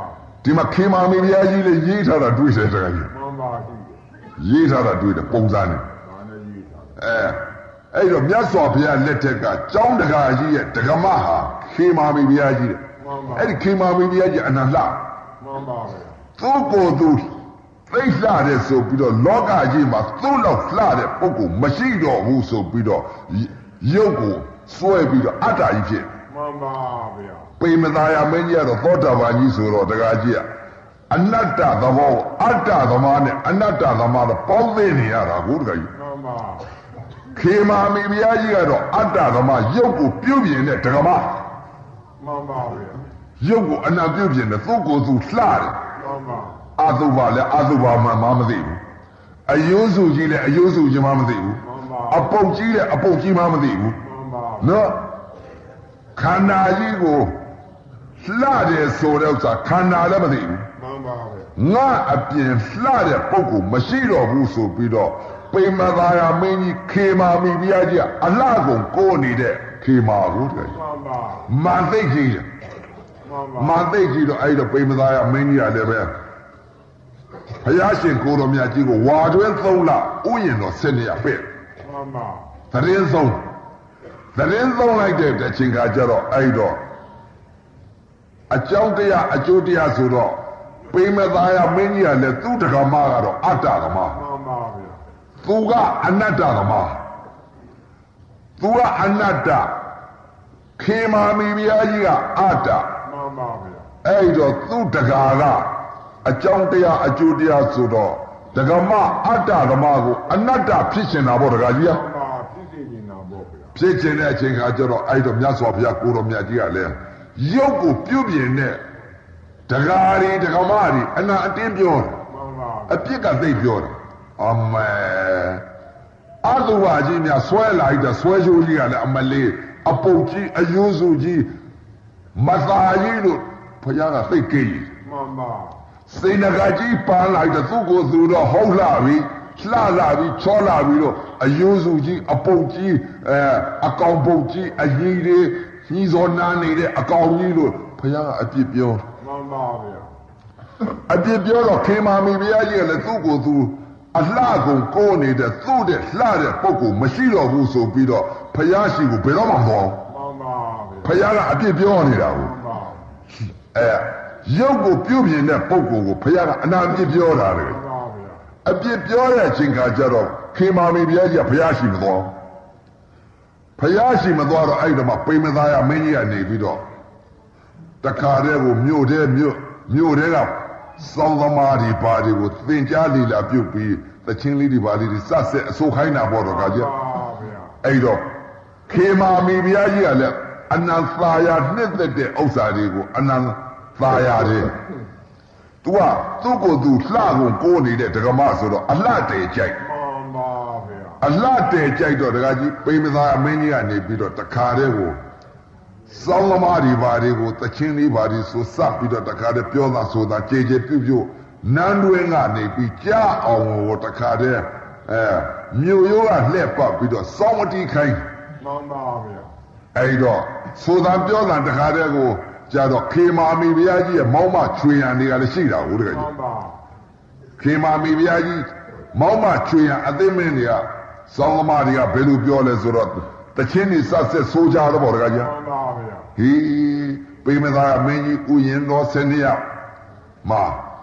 ဒီမှာခေမာမင်းကြီးလေးရေးထားတာတွေ့တယ်တခါကြီးမှန်ပါရှိတယ်ရေးထားတာတွေ့တယ်ပုံစံနဲ့ဒါနဲ့ရေးထားတယ်အဲ့တော့မြတ်စွာဘုရားလက်ထက်ကကျောင်းတကာကြီးရဲ့ဒကမဟာခေမာမင်းကြီးတဲ့မှန်ပါအဲ့ဒီခေမာမင်းကြီးအနန္တမှန်ပါဗျာသူ့ကိုယ်သူသိလှတဲ့ဆိုပြီးတော့လောကကြီးမှာသူ့လောက်လှတဲ့ပုဂ္ဂိုလ်မရှိတော့ဘူးဆိုပြီးတော့ရုပ်ကိုစွဲပြီးတော့အတ္တကြီးဖြစ်မှန်ပါဗျာပိမသာယမင်းကြီးကတော့သောတာပန်ကြီးဆိုတော့တကားကြီးကအနတ္တသဘောအတ္တသမားနဲ့အနတ္တသမားတော့ပေါင်းသိနေရတာကိုတကားကြီးမှန်ပါခေမာမင်းကြီးကတော့အတ္တသမားရုပ်ကိုပြုတ်ပြင်းတဲ့ဒကမမှန်ပါဗျာရုပ်ကိုအနံပြုတ်ပြင်းတဲ့သူ့ကိုယ်သူလှတယ်မှန်ပါအတုပါလဲအတုပါမှမသိဘူးအယိုးစုကြီးလဲအယိုးစုကြီးမှမသိဘူးအပုတ်ကြီးလဲအပုတ်ကြီးမှမသိဘူးမှန်ပါနော်ခန္ဓာကြီးကိုလှတယ်ဆိုတဲ့ဥစ္စာခန္ဓာလည်းမသိဘူးမှန်ပါဗျာငါအပြင်လှတဲ့ပုဂ္ဂိုလ်မရှိတော့ဘူးဆိုပြီးတော့ပိမသာယာမင်းကြီးခေမာမိဖုရားကြီးကအလှကုန်ကိုးနေတဲ့ခေမာကိုတည်းမှန်ပါမန်သိကြီးတယ်မှန်ပါမန်သိကြီးတော့အဲ့တော့ပိမသာယာမင်းကြီးကလည်းပဲဘုရားရှင်ကိုတော်မြတ်ကြီးကိုဝါတွင်း3လဥယျာဉ်တော်7ရက်ပဲ့မှန်ပါသတင်းဆုံးလိုက်တဲ့အချိန်ခါကျတော့အဲ့တော့အကြောင်းတရားအကျိုးတရားဆိုတော့ပိမသာယာမင်းကြီးကလည်းသူ့တက္ကမကတော့အတ္တသမားမှန်ပါဗျာသူကအနတ္တသမားသူကအနတ္တခေမာမီဘုရားကြီးကအတ္တမှန်ပါဗျာအဲ့တော့သူ့တက္ကကအကြောင်းတရားအကျိုးတရားဆိုတော့တက္ကမအတ္တသမားကိုအနတ္တဖြစ်ရှင်တာပေါ့တက္ကကြီးကမှန်ပါဖြစ်စီနေတာပေါ့ဗျာဖြစ်ခြင်းတဲ့အချိန်ခါကျတော့အဲ့တော့မြတ်စွာဘုရားကိုတော်မြတ်ကြီးကလည်းရုပ်ကိုပြုတ်ပြင်းတဲ့တက္ကာရီတက္ကမတွေအနာအတင်းပြောတယ်မှန်ပါအပြစ်ကသိပြောတယ်အမေအတုဝါကြီးများဆွဲလိုက်တဲ့ဆွဲချိုးကြီးကလည်းအမလေးအပုတ်ကြီးအယိုးစုကြီးမသာကြီးလို့ဘုရားကသိကြည်မှန်ပါစိန်နဂကြီးပန်းလိုက်တဲ့သူ့ကိုယ်သူတော့ဟုတ်လာပြီလှလာပြီချောလာပြီတော့အယိုးစုကြီးအပုတ်ကြီးအကောင်ပုတ်ကြီးအကြီးတွေညီစောနားနေတဲ့အကောင်ကြီးလို့ဘုရားကအပြစ်ပြောမှန်ပါဗျာအပြစ်ပြောတော့ခေမာမီဘုရားကြီးကလည်းသူ့ကိုယ်သူအလှကုန်ကိုးနေတဲ့သူ့တဲ့လှတဲ့ပုဂ္ဂိုလ်မရှိတော့ဘူးဆိုပြီးတော့ဘုရားရှိကိုဘယ်တော့မှမဟုတ်မှန်ပါဗျာဘုရားကအပြစ်ပြောနေတာကိုမှန်ပါရုပ်ကိုပြုတ်ပြင်းတဲ့ပုဂ္ဂိုလ်ကိုဘုရားကအနာအပြစ်ပြောတာလေမှန်ပါဗျာအပြစ်ပြောတဲ့အချိန်ခါကျတော့ခေမာမီဘုရားကြီးကဘုရားရှိမသွားဘုရားရှိမသွားတော့အဲ့ဒီမှာပိမသာယမင်းကြီးကနေပြီးတော့တခါတည်းကိုမြို့ထဲကစောင်းသမားတွေပါတွေကိုသင်ကြားလီလာပြုတ်ပြီးတချင်းလေးတွေပါလေးတွေစဆက်အစိုးခိုင်းတာပေါ့တော့ကကြမှန်ပါဗျာအဲ့တော့ခေမာမီဘုရားကြီးကလည်းအနန္သာယာနှစ်သက်တဲ့ဥစ္စာတွေကိုအနန္သာယာတယ် तू ကသူ့ကိုယ်သူလှကုန်ကိုးနေတဲ့ဒကမဆိုတော့အလှတဲကြိုက်မှန်ပါဗျာအလှတဲကြိုက်တော့ဒကာကြီးပိမသာအမင်းကြီးကနေပြီးတော့တခါတည်းကိုစောင်းသမားတွေဘာတွေကိုတချင်းလေးဘာတွေဆိုစပ်ပြီးတော့တခါတည်းပြောတာဆိုတာကြေကြေပြုတ်ပြုတ်နန်းတွင်းကနေပြီးကြားအောင်ကိုတခါတည်းမြို့ရိုးကလှည့်ပတ်ပြီးတော့စောင်းမတီးခိုင်းမှန်ပါဗျာအဲ့တော့ဆိုတာပြောတာတခါတည်းကိုကြတော့ခေမာမီဘုရားကြီးရဲ့မောင်းမချွေရန်တွေကလည်းရှိတာဟုတ်တကယ်မှကြီးန်ပါခေမာမီဘုရားကြီးမောင်းမချွေရန်အသိမင်းတွေကစောင်းသမားတွေကဘယ်လိုပြောလဲဆိုတော့တချင်းတွေစဆက်ဆိုးကြတော့ဗောတကယ်ကြီးမှန်ပါဗျာဟီးပိမသာမင်းကြီးဥယျင်တော်ဆင်းရမှာ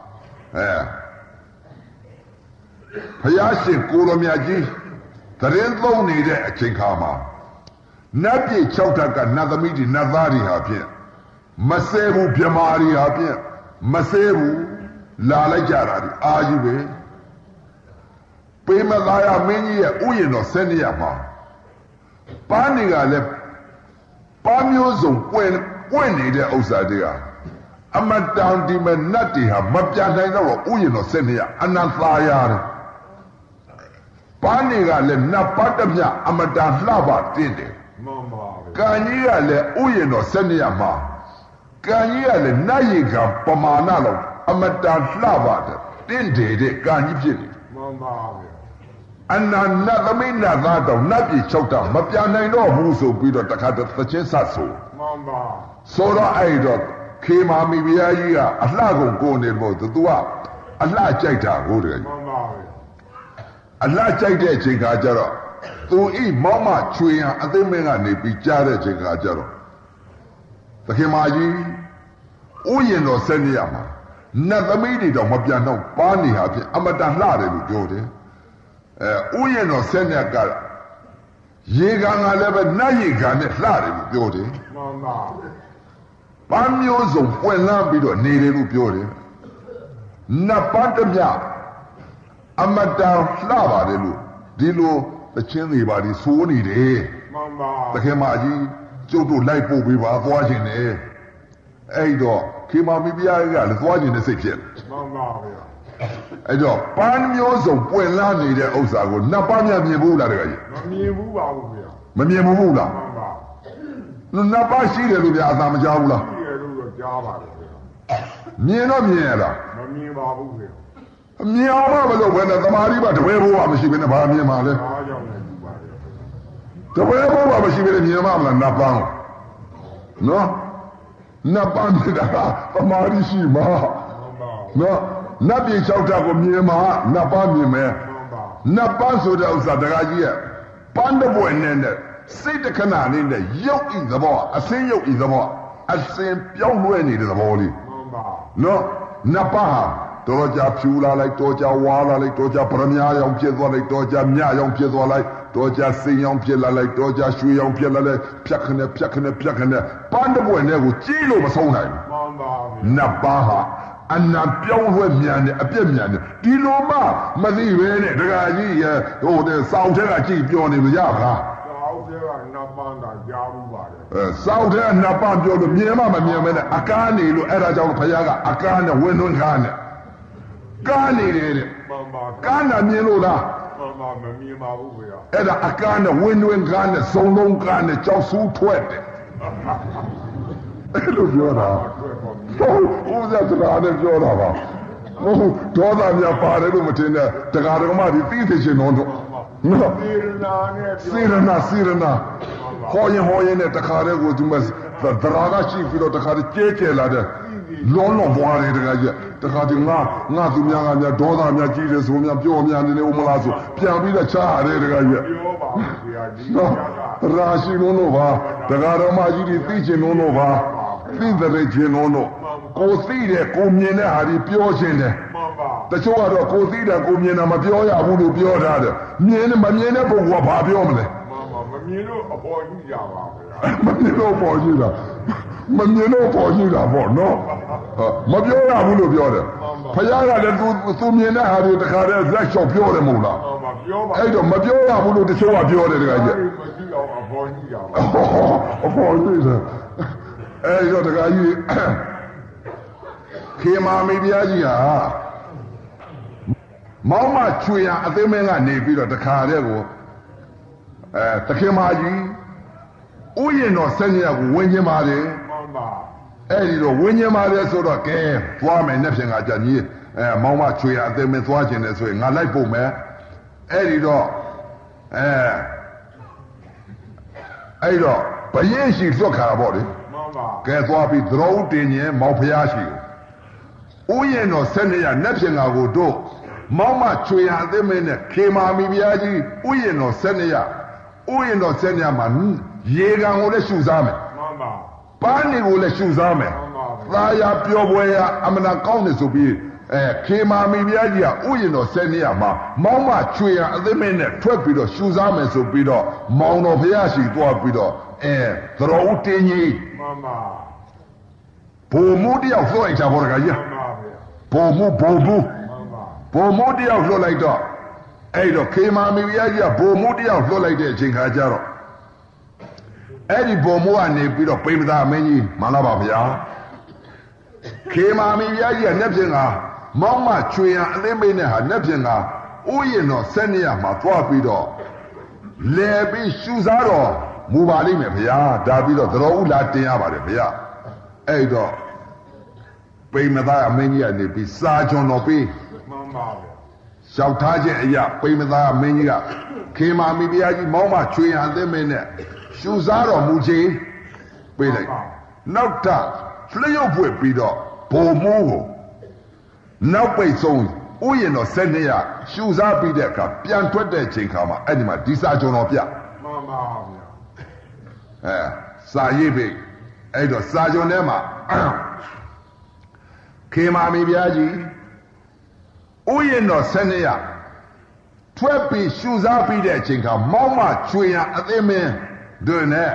ဘုရားရှင်ကိုတော်မြတ်ကြီးသတင်းသုံးနေတဲ့အချိန်ခါမှာနတ်ပြည်6ထပ်ကနတ်သမီးတွေနတ်သားတွေဟာဖြင့်မဆဲဘူးမြမာတွေဟာဖြင့်မဆဲဘူးလာလိုက်ကြတာဒီအာကြီးပဲပိမသာယမင်းကြီးရဲ့ဥယျင်တော်ဆင်းရမှာပန်းတွေကလည်းပန်းမျိုးစုံပွင့်နေတဲ့ဥစ္စာတွေကအမတန်ဒီမနတ်တွေဟာမပြတ်နိုင်တော့ဥယျာဉ်တော်ဆက်နေရအနန္သာရတယ်ပန်းတွေကလည်းနတ်ပတ်တမြအမတန်လှပတင်းတယ်မှန်ပါဗျာကံကြီးကလည်းဥယျာဉ်တော်ဆက်နေရမှာကံကြီးကလည်းနတ်ရေကပမာဏလောက်အမတန်လှပါတယ်တင်းတယ်တဲ့ကံကြီးဖြစ်နေမှန်ပါဗျာအနန္နသမိနသာတော့နတ်ပြည်၆တာမပြတ်နိုင်တော့ဘူးဆိုပြီးတော့တခါတချင်းဆက်ဆိုမှန်ပါဆိုတော့အဲ့တော့ခခေမာမီဘုရားကြီးကအလှကုန်ကိုနေမို့သူကအလှကြိုက်တာကိုတကယ်မှန်ပါဗျာအလှကြိုက်တဲ့အချိန်ခါကျတော့သူဤမောင်းမချွေရန်အသိမင်းကနေပြီးကြားတဲ့အချိန်ခါကျတော့သခင်မကြီးဥယျာဉ်တော်ဆက်နေရမှာနတ်သမီးတွေတော့မပြန်တော့ပါနေဟာဖြင့်အမတန်လှတယ်လို့ပြောတယ်ဥယျာဉ်တော်ဆက်နေကရေကန်ကလည်းပဲနတ်ရေကန်နဲ့လှတယ်လို့ပြောတယ်မှန်ပါပန်းမျိုးစုံပွင့်လန်းပြီးတော့နေတယ်လို့ပြောတယ်နတ်ပန်းတစ်မြအမတန်လှပါတယ်လို့ဒီလိုသချင်းတွေပါဒီဆိုးနေတယ်မှန်ပါသခင်မကြီးကျုပ်တို့လိုက်ပို့ပေးပါသွားခြင်းနဲ့အဲ့တော့ခေမာမီပြားကလည်းသွားခြင်းနဲ့စိတ်ဖြစ်မှန်ပါဗျာအဲ့တော့ပန်းမျိုးစုံပွင့်လန်းနေတဲ့ဥစ္စာကိုနတ်ပန်းမြင်ဘူးလားတကကြီးမမြင်ဘူးပါဘူးဗျာမမြင်ဘူးလားမှန်ပါနတ်ပန်းရှိတယ်လို့ဗျာအသာမကြားဘူးလားကြည့်ရလို့ကြားပါတယ်ဗျာမြင်တော့မြင်ရလားမမြင်ပါဘူးဗျာမြင်အောင်မလုပ်ဘဲနဲ့သမာဓိပါတပည့်ဘိုးကမရှိဘဲနဲ့ဘာမြင်မှာလဲအားကြောင့်လည်းဒီပါဗျာတပည့်ဘိုးကမရှိဘဲနဲ့မြင်မှာမလားနတ်ပန်းကိုနော်နတ်ပန်းနေတာကသမာဓိရှိမှာမှန်ပါနော်နတ်ပြည်၆ဓာတ်ကိုမြင်မှာနတ်ပန်းမြင်မယ်မှန်ပါနတ်ပန်းဆိုတဲ့ဥစ္စာတကားကြီးရဲ့ပန်းတပွင့်နဲ့စိတ်တခဏလေးနဲ့ရုပ်ဤသဘောအစင်းရုပ်ဤသဘောအစင်းပြောင်းလဲနေတဲ့သဘောလေးမှန်ပါနော်နတ်ပန်းဟာတော်ကြဖြူလာလိုက်တော်ကြဝါလာလိုက်တော်ကြပရမညာရောင်ဖြစ်သွားလိုက်တော်ကြမြရောင်ဖြစ်သွားလိုက်တော်ကြစိန်ရောင်ဖြစ်လာလိုက်တော်ကြရွှေရောင်ဖြစ်လာလိုက်ဖြတ်ခနဲ့ဖြတ်ခနဲ့ဖြတ်ခနဲ့ပန်းတပွင့်နဲ့ကိုကြီးလို့မဆုံးနိုင်ဘူးမှန်ပါဗျာနတ်ပန်းဟာအနာပြောင်းလဲမြန်တယ်အပြက်မြန်တယ်ဒီလိုမှမသိပဲနဲ့တခါကြီးရဟိုတဲ့စောင်းထက်ကကြည့်ပြောနေလို့ရပါလားတောက်တဲ့ကနတ်ပန်းတာကြားဘူးပါတယ်စောင်းထက်ကနတ်ပန်းပြောလို့မြင်မှမမြင်မဲနဲ့အကားနေလို့အဲ့ဒါကြောင့်ဘုရားကအကားနဲ့ဝင်းသွင်းကားနဲ့ကားနေတယ်တဲ့မှန်ပါကားနာမြင်လို့လားမှန်ပါမမြင်ပါဘူးဗျာအဲ့ဒါအကားနဲ့ဝင်းသွင်းကားနဲ့စုံလုံးကားနဲ့ကြောက်ဆူးထွက်တယ်အဲ့လိုပြောတာတွေ့ပါပြီဟုတ်ဦးဇက်တရားနဲ့ပြောတာပါဟုတ်ဒေါသများပါတယ်လို့မထင်နဲ့တရားတော်မှဒီသိသိချင်းတော့နော်သေရနာနဲ့စေရနာဟောရင်နဲ့တခါတည်းကိုဒီမှာသရာကရှိပြီးတော့တခါတည်းကျဲကျဲလာတဲ့လုံးဘွားတယ်တခါကြီးတခါတည်းငါသူများကများဒေါသများကြီးတယ်ဆိုများပြောများနေနေဦးမလားဆိုပြန်ပြီးတော့ချရတယ်တခါကြီးပြောပါဦးဗျာဒီနော်ကရာရှိလုံးတို့ပါတရားတော်မှကြီးသိချင်းလုံးတို့ပါသိတဲ့ချင်းလုံးတို့ကိုသိတယ်ကိုမြင်တဲ့ဟာဒီပြောချင်းတယ်မှန်ပါတချို့ကတော့ကိုသိတယ်ကိုမြင်တာမပြောရဘူးလို့ပြောထားတယ်မြင်မမြင်တဲ့ပုဂ္ဂိုလ်ကဘာပြောမလဲမှန်ပါမမြင်လို့အပေါ်ကြီးကြပါဗျာမမြင်တော့ပေါ်ရှိတာမမြင်တော့ပေါ်ရှိတာပေါ့နော်မပြောရဘူးလို့ပြောတယ်ဖခင်ကလည်းသူမြင်တဲ့ဟာတွေတခါတည်းလက်လျှောက်ပြောတယ်မဟုတ်လားမှန်ပါပြောပါအဲ့တော့မပြောရဘူးလို့တချို့ကပြောတယ်တခါကြီးမကြည့်အောင်အပေါ်ကြီးကြပါအပေါ်ရှိတယ်အဲ့တော့တခါကြီးခေမာမေဘုရားကြီးဟာမောင်းမချွေရန်အသိမင်းကနေပြီးတော့တခါတည်းကိုသခင်မကြီးဥယျာဉ်တော်ဆက်ညက်ကိုဝင်ခြင်းပါလေမှန်ပါအဲ့ဒီတော့ဝင်းခြင်းပါလေဆိုတော့ကဲသွားမယ်နဲ့ဖြင့်ကကြကြီးမောင်းမချွေရအသိမင်းသွားခြင်းနဲ့ဆိုရင်ငါလိုက်ဖို့မယ်အဲ့ဒီတော့အဲ့တော့ဘရင်ရှိလွတ်ခါပေါ့လေမှန်ပါကဲသွားပြီးသရောတင်ရင်မောင်ဖျားရှိဥယျာဉ်တော်ဆက်နေရနဲ့ဖြင့်ကိုတို့မောင်းမချွေရအသိမင်းနဲ့ခေမာမီဘုရားကြီးဥယျာဉ်တော်ဆက်နေရဥယျာဉ်တော်ဆက်နေရမှာရေကန်ကိုလည်းရှုစားမယ်မှန်ပါပန်းတွေကိုလည်းရှုစားမယ်သာယာပျော်ပွဲရအမနာကောင်းနေဆိုပြီးခေမာမီဘုရားကြီးကဥယျာဉ်တော်ဆက်နေရမှာမောင်းမချွေရအသိမင်းနဲ့ထွက်ပြီးတော့ရှုစားမယ်ဆိုပြီးတော့မောင်တော်ဘုရားရှိသွားပြီးတော့သရောတင်ကြီးမှန်ပါဘုံမှုတယောက်လွှတ်လိုက်တာဘောတကကြီးမှန်ပါဗျာဘုံမှုမှန်ပါဘုံမှုတယောက်လွှတ်လိုက်တော့အဲ့တော့ခေမာမီဘုရားကြီးကဘုံမှုတယောက်လွှတ်လိုက်တဲ့အချိန်ခါကျတော့အဲ့ဒီဘုံမှုကနေပြီးတော့ပိမသာမင်းကြီးမှန်လားပါဗျာခေမာမီဘုရားကြီးကလက်ဖြင့်ကမောင်းမချွေရန်အသိမိတ်နဲ့ဟာလက်ဖြင့်ကဥယျာဉ်တော်ဆက်နေရမှာသွားပြီးတော့လဲပြီးရှူစားတော့မူပါလိမ့်မယ်ဗျာဒါပြီးတော့သတော်ဥလာတင်ရပါတယ်ဗျာအဲ့တော့ပိမသာမင်းကြီးကနေပြီးစာချွန်တော်ပြီးမှန်ပါဗျာလျှောက်ထားခြင်းအရာပိမသာမင်းကြီးကခေမာမီဘုရားကြီးမောင်းမချွေရန်အသိမင်းနဲ့ရှူစားတော်မူခြင်းပေးလိုက်နောက်ထလျှော့ပွေပြီးတော့ဘုံမိုးကိုနောက်ပိတ်ဆုံးဥယျာဉ်တော်ဆက်နေရရှူစားပြီးတဲ့အခါပြန်ထွက်တဲ့ချိန်ခါမှာအဲ့ဒီမှာဒီစာကြုံတော်ပြမှန်ပါဗျာစာရေးပြီအဲ့တော့စာကြုံထဲမှာခေမာမီဗျာကြီးဥယျာဉ်တော်ဆက်နေရထွက်ပြီးရှူစားပြီးတဲ့အချိန်ခါမောင်းမချွေရန်အသိမင်းတို့နဲ့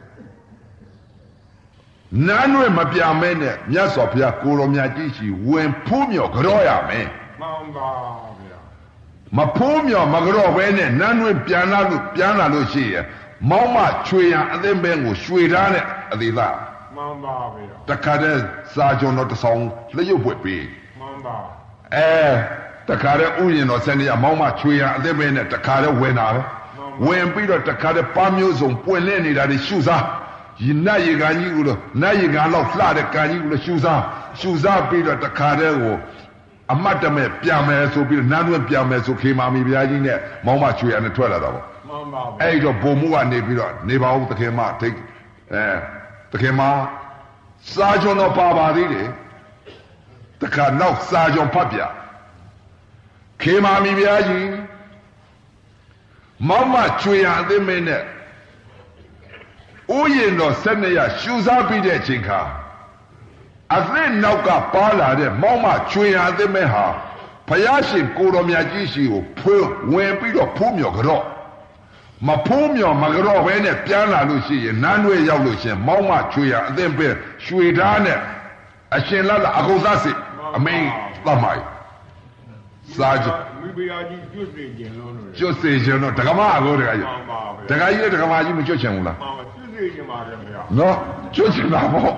နန်းရွယ်မပြမဲနဲ့မြတ်စွာဘုရားကိုရောမြတ်ကြီးရှိဝင်ဖူးမြော်ကြောရမယ်မှန်ပါဗျာမဖူးမြော်မကြောပဲနဲ့နန်းရွယ်ပြန်လာလို့ရှိရင်မောင်းမချွေရန်အသိမင်းကိုရွှေထားတဲ့အသေးသားမှန်ပါဗျာတခါတည်းစာကြုံတော်တစ်ဆောင်လျှုပ်ပွက်ပြီးမှန်ပါတခါတည်းဥယျာဉ်တော်ဆယ်နေရမောင်းမချွေရန်အသိမင်းနဲ့တခါတည်းဝင်တာပဲဝင်ပြီးတော့တခါတည်းပါမျိုးစုံပွင့်လင်းနေတာတွေရှုစားဒီနတ်ရေကန်ကြီးကိုနတ်ရေကန်လောက်လှတဲ့ကန်ကြီးကိုရှူစားပြီးတော့တခါတည်းကိုအမတ်တမဲ့ပြန်မယ်ဆိုပြီးနန်းတွင်းပြန်မယ်ဆိုခေမာမီဘုရားကြီးနဲ့မောင်းမချွေရနဲ့ထွက်လာတာပေါ့မှန်ပါအဲ့တော့ဘုံမှုကနေပြီးတော့နေပါဦးတခင်မထိတ်တခင်မစာကြုံတော့ပါသေးတယ်တခါနောက်စာကြုံဖတ်ပြခေမာမီဘုရားကြီးမောင်းမချွေရအသိမင်းနဲ့ဥယျာဉ်တော်ဆက်နေရရှူစားပြီးတဲ့အချိန်ခါအသစ်နောက်ကပါလာတဲ့မောင်းမချွေရအသိမဲ့ဟာဘုရားရှင်ကိုတော်မြတ်ကြီးရှိကိုဝင်ပြီးတော့ဖူးမြော်ကြော့မဖူးမြော်မကြော့ပဲနဲ့ပြန်လာလို့ရှိရင်နန်းတွေရောက်လို့ရှင်မောင်းမချွေရအသိပဲရွှေသားနဲ့အရှင်လတ်အကုန်သားစစ်အမိန်သတ်မိုက်စာကြမိဖုရားကြီးကျွတ်စေခြင်းလို့ကျွတ်စေခြင်းတော့ဒကမအကိုတကကြီးဒကကြီးနဲ့ဒကမကြီးမကျွတ်ချင်ဘူးလားနော်ကျွတ်ချင်တာပေါ့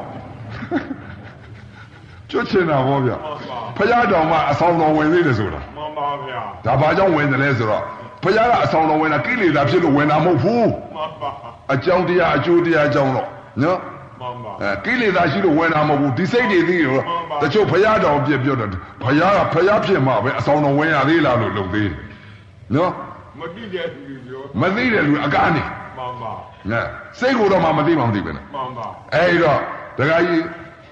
ကျွတ်ချင်တာပေါ့ဗျဖယားတော်မှာအဆောင်တော်ဝင်သေးတယ်ဆိုတာမှန်ပါဗျာဒါဘာကြောင့်ဝင်တယ်လဲဆိုတော့ဖယားကအဆောင်တော်ဝင်တာကိလေသာဖြစ်လို့ဝင်တာမဟုတ်ဘူးမှန်ပါအကြောင်းတရားအကျိုးတရားအကြောင်းတော့နော်မှန်ပါကိလေသာရှိလို့ဝင်တာမဟုတ်ဘူးဒီစိတ်တွေသိရောတချို့ဖယားတော်ပြပြောတယ်ဖယားကဖယားဖြစ်မှာပဲအဆောင်တော်ဝင်ရသေးလားလို့လုပ်သေးတယ်နော်မသိတဲ့လူပြောမသိတဲ့လူအကားနေမှန်ပါနော်စိတ်ကိုတော့မသိမှမသိပဲနဲ့မှန်ပါအဲ့တော့ဒကာကြီး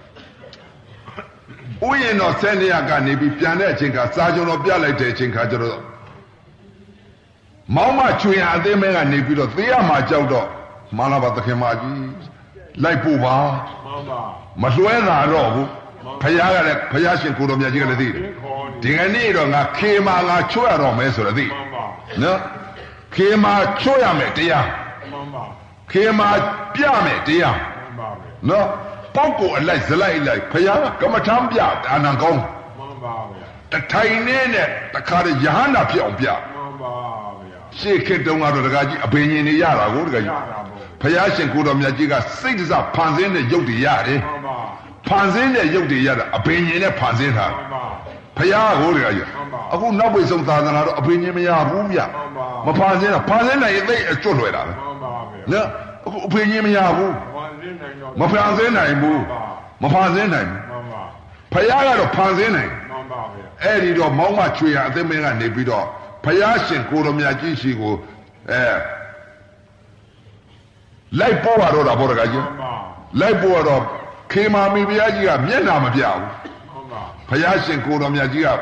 ဥယျာဉ်တော်ဆယ်နေရကနေပြီးပြန်တဲ့အချိန်ကစာကြုံတော်ပြလိုက်တဲ့အချိန်ခါကျတော့မောင်းမချွေရအသိမင်းကနေပြီးတော့သေရမှာကြောက်တော့မာနပါသခင်မကြီးလိုက်ဖို့ပါမှန်ပါမလွှဲတာတော့ဘူးဖယားကလည်းဖယားရှင်ကိုတော်မြတ်ကြီးကလည်းသိတယ်ဒီကနေ့တော့ငါခေမာငါချွတ်ရတော့မယ်ဆိုတော့သိနော်ခေမာချွတ်ရမယ်တရားမှန်ပါခေမာပြမယ်တရားမှန်ပါနော်ပုဂ္ဂိုလ်အလိုက်ဇလိုက်လိုက်ဖယားကကမ္မထမ်းပြအာနံကောင်းမှန်ပါဗျာတထိုင်နဲ့တခါတည်းယဟန္တာဖြစ်အောင်ပြမှန်ပါဗျာရှေ့ခေတ်တုန်းကတော့တခါကြီးအဘိညာဉ်တွေရတာကိုတခါကြီးဖယားရှင်ကိုတော်မြတ်ကြီးကစိတ်တစဖန်ဆင်းတဲ့ရုပ်တွေရတယ်မှန်ပါဖန်ဆင်းတဲ့ရုပ်တွေရတာအဘိညာဉ်နဲ့ဖန်ဆင်းတာမှန်ပါဖယားကိုတခါကြီးအခုနောက်ပိတ်ဆုံးသာသနာတော့အဘိညာဉ်မရဘူးဗျမဖန်ဆင်းတာဖန်ဆင်းနိုင်ရင်သိအကျွတ်လွယ်တာပဲမှန်ပါဗျာနော်အခုအဘိညာဉ်မရဘူးမဖန်ဆင်းနိုင်ဘူးမဖန်ဆင်းနိုင်ဘူးမှန်ပါဖယားကတော့ဖန်ဆင်းနိုင်မှန်ပါဗျာအဲ့ဒီတော့မောင်းမချွေရအသိမင်းကနေပြီးတော့ဖယားရှင်ကိုတော်မြတ်ကြီးရှိကိုလိုက်ပေါ်ရတော့တာဘောတကကြီးလိုက်ပေါ်ရတော့ခေမာမီဘုရားကြီးကမျက်နှာမပြဘူးဟုတ်ပါဘုရားရှင်ကိုတော်မြတ်ကြီးက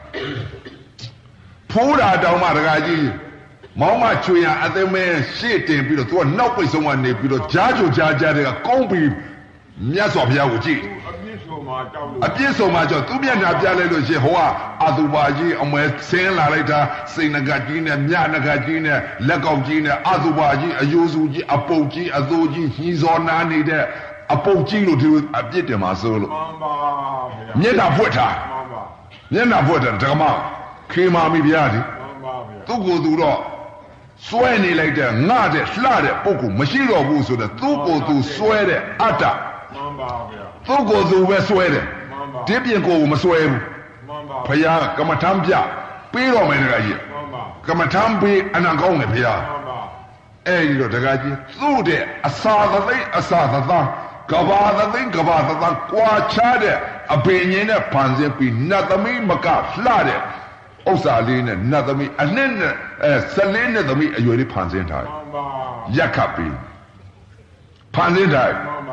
ဖိုးတာတောင်မှတကကြီးမောင်းမချွေရအသိမင်းရှေ့တင်ပြီးတော့သူကနောက်ပိတ်ဆုံးကနေပြီးတော့ကြားကြိုကြားတွေကကောင်းပြီးမြတ်စွာဘုရားကိုကြည့်အပြည့်စုံမှာကြောက်သူမျက်နှာပြလိုက်လို့ရှိရင်ဟိုကအသူပါကြီးအမွဲဆင်းလာလိုက်တာစိတ်ငကကြီးနဲ့မြနကကြီးနဲ့လက်ကောက်ကြီးနဲ့အသူပါကြီးအယိုးစုကြီးအပုတ်ကြီးအသိုးကြီးညှီစောနာနေတဲ့အပုတ်ကြီးလို့ဒီအပြစ်တင်မှာဆိုလို့မှန်ပါဗျာမျက်နှာဖွက်ထားမှန်ပါမျက်နှာဖွက်တယ်ဓမ္မခေမာမိဘုရားဒီမှန်ပါဗျာသူ့ကိုယ်သူတော့စွဲနေလိုက်တဲ့ငှတဲ့လှတဲ့ပုဂ္ဂိုလ်မရှိတော့ဘူးဆိုတော့သူ့ကိုယ်သူစွဲတဲ့အတ္တမှန်ပါဗျာသူ့ကိုယ်သူပဲစွဲတယ်မှန်ပါဒီပြင်ကိုယ်မစွဲဘူးမှန်ပါဘုရားကမ္မထမ်းပြပေးတော်မယ်တကကြီးမှန်ပါကမ္မထမ်းပေးအနံကောင်းတယ်ဘုရားမှန်ပါအဲ့ဒီတော့တကကြီးသူ့တဲ့အစာသသိအစာသသကဘာသသိကဘာသသကွာချတဲ့အဘိညာဉ်နဲ့ဖန်ဆင်းပြီးနတ်သမီးမကလှတဲ့ဥစ္စာလေးနဲ့နတ်သမီးအနှစ်နဲ့14နှစ်သမီးအရွယ်လေးဖန်ဆင်းထားတယ်မှန်ပါရက်ခပ်ပြီးဖန်ဆင်းထားတယ်မှန်ပါ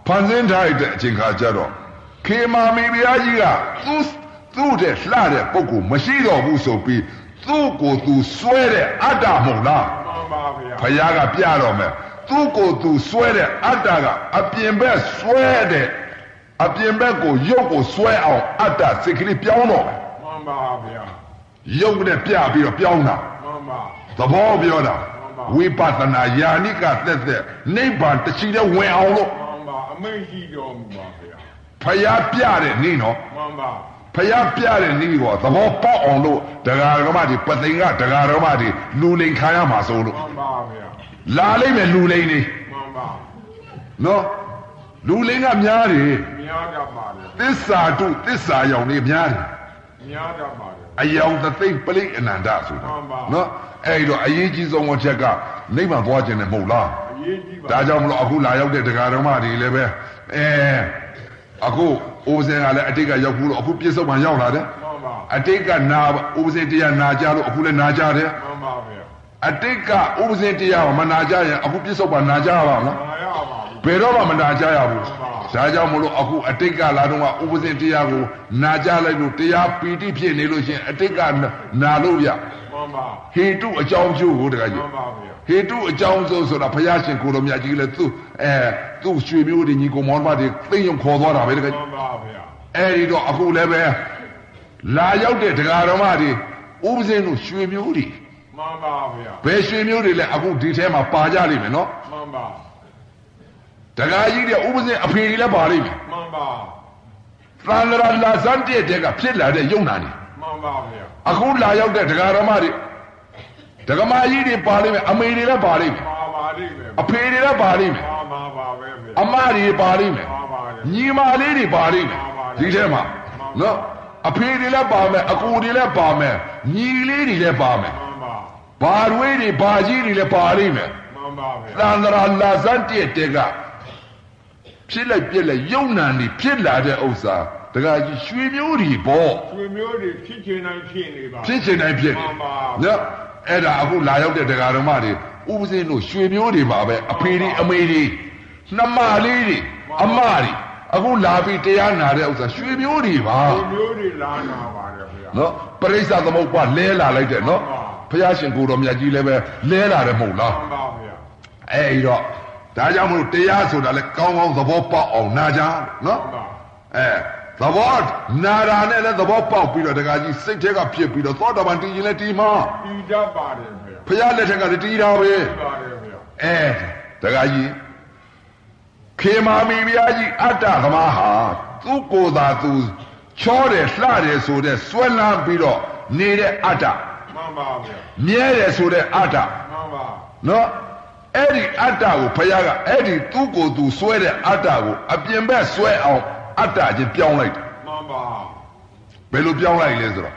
ဖန်ဆင်းထားတဲ့အချိန်ခါကျတော့ခေမာမီဘုရားကြီးကသူ့တဲ့လှတဲ့ပုဂ္ဂိုလ်မရှိတော့ဘူးဆိုပြီးသူ့ကိုယ်သူစွဲတဲ့အတ္တမဟုတ်လားမှန်ပါဗျာဘုရားကပြတော့မယ်သူ့ကိုယ်သူစွဲတဲ့အတ္တကအပြင်ဘက်စွဲတဲ့အပြင်ဘက်ကိုရုပ်ကိုစွဲအောင်အတ္တစိတ်ကလေးပြောင်းတော့မယ်မှန်ပါဗျာရုပ်နဲ့ပြပြီးတော့ပြောင်းတာမှန်ပါသဘောပြောတာဝိပဿနာယာနိကသက်နိဗ္ဗာန်တချီတဲ့ဝင်အောင်လို့မှန်ပါအမိန့်ရှိတော်မူပါဗျာဘုရားပြတဲ့နည်းနော်မှန်ပါဘုရားပြတဲ့နည်းကိုသဘောပေါက်အောင်လို့တရားဓမ္မတွေပသိင်္ဂတရားဓမ္မတွေလူလိန်ခံရမှာဆိုလို့မှန်ပါဗျာလာလိမ့်မယ်လူလိန်နေမှန်ပါနော်လူလိန်ကများတယ်များကြပါတယ်သစ္စာတုသစ္စာရောင်နေများတယ်များကြပါတယ်အယောင်သသိပလိအနန္တဆိုတာနော်အဲ့တော့အရေးကြီးဆုံးအချက်ကနိဗ္ဗာန်သွားခြင်းနဲ့မဟုတ်လားအရေးကြီးပါဒါကြောင့်မလို့အခုလာရောက်တဲ့တရားဓမ္မတွေလည်းပဲအခုဥပဇင်ကလည်းအတိတ်ကရောက်ဘူးလို့အခုပြစ္ဆုတ်မှရောက်လာတယ်မှန်ပါအတိတ်ကနာဥပဇင်တရားနာကြလို့အခုလည်းနာကြတယ်မှန်ပါဗျာအတိတ်ကဥပဇင်တရားမနာကြရင်အခုပြစ္ဆုတ်မှနာကြရပါမလားနာရပါဘူးဘယ်တော့မှမနာကြရဘူးဒါကြောင့်မလို့အခုအတိတ်ကလာတော့ဥပဇင်တရားကိုနာကြလိုက်လို့တရားပီတိဖြစ်နေလို့ရှင်အတိတ်ကနာလို့ရမှန်ပါဟေတုအကြောင်းကျိုးကိုတကကြီးမှန်ပါဗျာဟေတုအကြောင်းဆိုဆိုတာဘုရားရှင်ကိုတော်မြတ်ကြီးလည်းသူ့ရွှေမျိုးတွေညီကိုမောင်မတွေသိမ့်ရုံခေါ်သွားတာပဲတကကြီးမှန်ပါဗျာအဲ့ဒီတော့အခုလည်းပဲလာရောက်တဲ့တရားဓမ္မတွေဥပဇင်တို့ရွှေမျိုးတွေမှန်ပါဗျာဘယ်ရွှေမျိုးတွေလဲအခုဒီထဲမှာပါကြလိမ့်မယ်နော်မှန်ပါတရားကြီးတဲ့ဥပဇင်အဖေတွေလည်းပါလိမ့်မယ်မှန်ပါသံဃာလာစမ်းတဲ့ကဖြစ်လာတဲ့ယုံနာနေမှန်ပါဗျာအခုလာရောက်တဲ့တရားဓမ္မတွေဒကမာကြီးတွေပါလိမ့်မယ်အမေတွေလည်းပါလိမ့်မယ်ပါပါလိမ့်မယ်အဖေတွေလည်းပါလိမ့်မယ်ပါပါပါပဲအမတွေပါလိမ့်မယ်ပါပါညီမလေးတွေပါလိမ့်မယ်ဒီထဲမှာနော်အဖေတွေလည်းပါမယ်အကိုတွေလည်းပါမယ်ညီလေးတွေလည်းပါမယ်မှန်ပါဘာတွေတွေဘာကြီးတွေလည်းပါလိမ့်မယ်မှန်ပါပဲသံဃာလာစမ်းတဲ့ကဖြစ်လိုက်ပြက်လိုက်ယုံနာနေဖြစ်လာတဲ့ဥစ္စာတကကြီးရွှေမျိုးတွေပေါ့ရွှေမျိုးတွေဖြစ်ချင်တိုင်းဖြစ်နေပါဖြစ်ချင်တိုင်းဖြစ်နေနော်အဲ့ဒါအခုလာရောက်တဲ့တရားဓမ္မတွေဥပဇင်းတို့ရွှေမျိုးတွေပါပဲအဖေတွေအမေတွေနှမလေးတွေအမတွေအခုလာပြီးတရားနာတဲ့ဥစ္စာရွှေမျိုးတွေပါရွှေမျိုးတွေလာနာပါတယ်ဗျာနော်ပရိစ္ဆသမုပ္ပါလဲလာလိုက်တဲ့နော်ဘုရားရှင်ကိုတော်မြတ်ကြီးလည်းပဲလဲလာတယ်မဟုတ်လားမှန်ပါဗျာအဲ့တော့ဒါကြောင့်မလို့တရားဆိုတာလဲကောင်းကောင်းသဘောပေါက်အောင်နာကြနော်သဘောနာရာနဲ့လည်းသဘောပေါက်ပြီးတော့တခါကြီးစိတ်ထဲကဖြစ်ပြီးတော့သောတာပန်တည်ရင်လည်းတည်မှာတည်တတ်ပါတယ်ဗျာဘုရားလက်ထက်ကလည်းတည်တာပဲတည်ပါတယ်ဗျာတခါကြီးခေမာမီဘုရားကြီးအတ္တသမားဟာသူ့ကိုယ်သာသူချောတယ်လှတယ်ဆိုတဲ့ဆွဲလန်းပြီးတော့နေတဲ့အတ္တမှန်ပါဗျာမြဲတယ်ဆိုတဲ့အတ္တမှန်ပါနော်အဲ့ဒီအတ္တကိုဘုရားကအဲ့ဒီသူ့ကိုယ်သူဆွဲတဲ့အတ္တကိုအပြင်ဘက်ဆွဲအောင်အတ္တချင်းပြောင်းလိုက်တယ်မှန်ပါဘယ်လိုပြောင်းလိုက်လဲဆိုတော့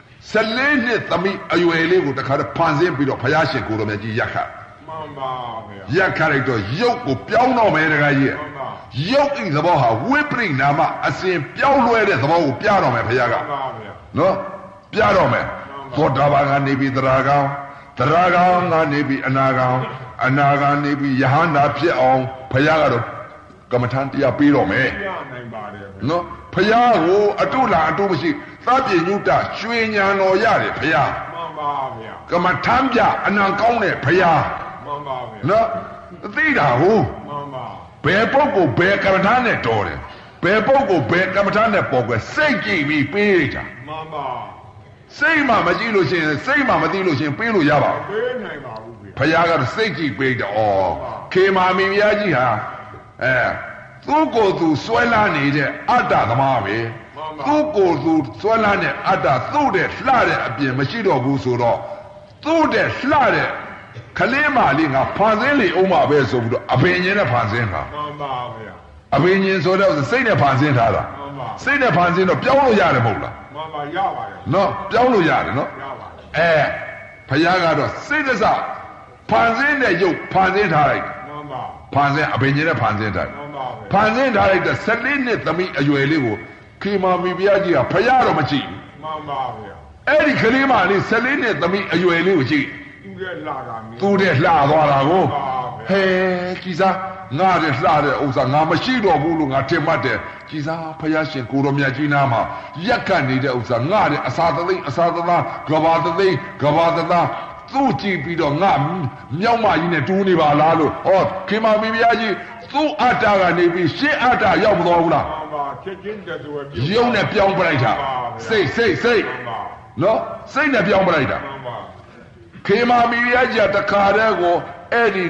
14နှစ်သမီးအရွယ်လေးကိုတခါတော့ဖန်ဆင်းပြီးတော့ဘုရားရှင်ကိုယ်တော်မြတ်ကြီးရက်ခတ်မှန်ပါဗျာရက်ခတ်လိုက်တော့ရုပ်ကိုပြောင်းတော့မယ်တခါကြီးမှန်ပါရုပ်ဤသဘောဟာဝိပရိနာမအစဉ်ပြောင်းလဲတဲ့သဘောကိုပြတော့မယ်ဘုရားကမှန်ပါဗျာနော်ပြတော့မယ်သောတာပန်ကနေပြီးသရဂံကနေပြီးအနာဂံနေပြီးယဟန္တာဖြစ်အောင်ဘုရားကတော့ကမ္မထံတရားပေးတော့မယ်ပြနိုင်ပါတယ်နော်ဘုရားကိုအတုလားအတုမရှိသဗ္ဗညုတရွှေညာတော်ရတယ်ဘုရားမှန်ပါဗျာကမ္မထံပြအနံကောင်းတဲ့ဘုရားမှန်ပါဗျာနော်သိတာဟုတ်မှန်ပါဘယ်ပုဂ္ဂိုလ်ဘယ်ကမ္မထံနဲ့တော်တယ်ဘယ်ပုဂ္ဂိုလ်ဘယ်ကမ္မထံနဲ့ပေါ်ကွယ်စိတ်ကြည့်ပြီးပေးလိုက်တာမှန်ပါစိတ်မှမကြည့်လို့ရှိရင်စိတ်မှမသိလို့ရှိရင်ပေးလို့ရပါဘူးပေးနိုင်ပါဘူးဘုရားကတော့စိတ်ကြည့်ပေးတော့ခေမာမီဘုရားကြီးဟာသူ့ကိုယ်သူဆွဲလာနေတဲ့အတ္တသမားပဲသူ့ကိုယ်သူဆွဲလာတဲ့အတ္တသူ့တဲ့လှတဲ့အပြင်မရှိတော့ဘူးဆိုတော့သူ့တဲ့လှတဲ့ခလေးမလေးငါဖန်ဆင်းလေအောင်ပါပဲဆိုပြီးတော့အဘိညာဉ်နဲ့ဖန်ဆင်းတာမှန်ပါဗျာအဘိညာဉ်ဆိုတော့စိတ်နဲ့ဖန်ဆင်းထားတာမှန်ပါစိတ်နဲ့ဖန်ဆင်းတော့ပြောင်းလို့ရတယ်မဟုတ်လားမှန်ပါရပါတယ်နော်ပြောင်းလို့ရတယ်နော်ရပါတယ်ဘုရားကတော့စိတ်တစဖန်ဆင်းတဲ့ရုပ်ဖန်ဆင်းထားလိုက်မှန်ပါဖန်ဆင်းအဘိညာဉ်နဲ့ဖန်ဆင်းထားမှန်ပါဖန်ဆင်းထားလိုက်တဲ့14နှစ်သမီးအရွယ်လေးကိုခေမာမီဘုရားကြီးကဘုရားတော့မကြည့်ဘူးမှန်ပါဗျာအဲ့ဒီကလေးမလေး14နှစ်သမီးအရွယ်လေးကိုကြည့်သူတဲ့လှတာသူတဲ့လှသွားတာကိုဟဲကြည်စားငါတဲ့လှတဲ့ဥစ္စာငါမရှိတော့ဘူးလို့ငါထင်မှတ်တယ်ကြည်စားဖယားရှင်ကိုတော်မြတ်ကြီးနာမှာရက်ခတ်နေတဲ့ဥစ္စာငါတဲ့အစာသသိန်းအစာသသားကဘာသသိန်းကဘာသသားသူ့ကြည့်ပြီးတော့ငါမြောက်မကြီးနဲ့တူးနေပါလားလို့ဟောခင်မမီဘုရားကြီးသူ့အတ္တကနေပြီးရှင်းအတ္တရောက်မသွားဘူးလားမှန်ပါချက်ချင်းတည်းသူပဲရုပ်နဲ့ပြောင်းပလိုက်တာစိတ်နော်စိတ်နဲ့ပြောင်းပလိုက်တာမှန်ပါခေမာမီဘုရားကြီးတခါတည်းကိုအဲ့ဒီ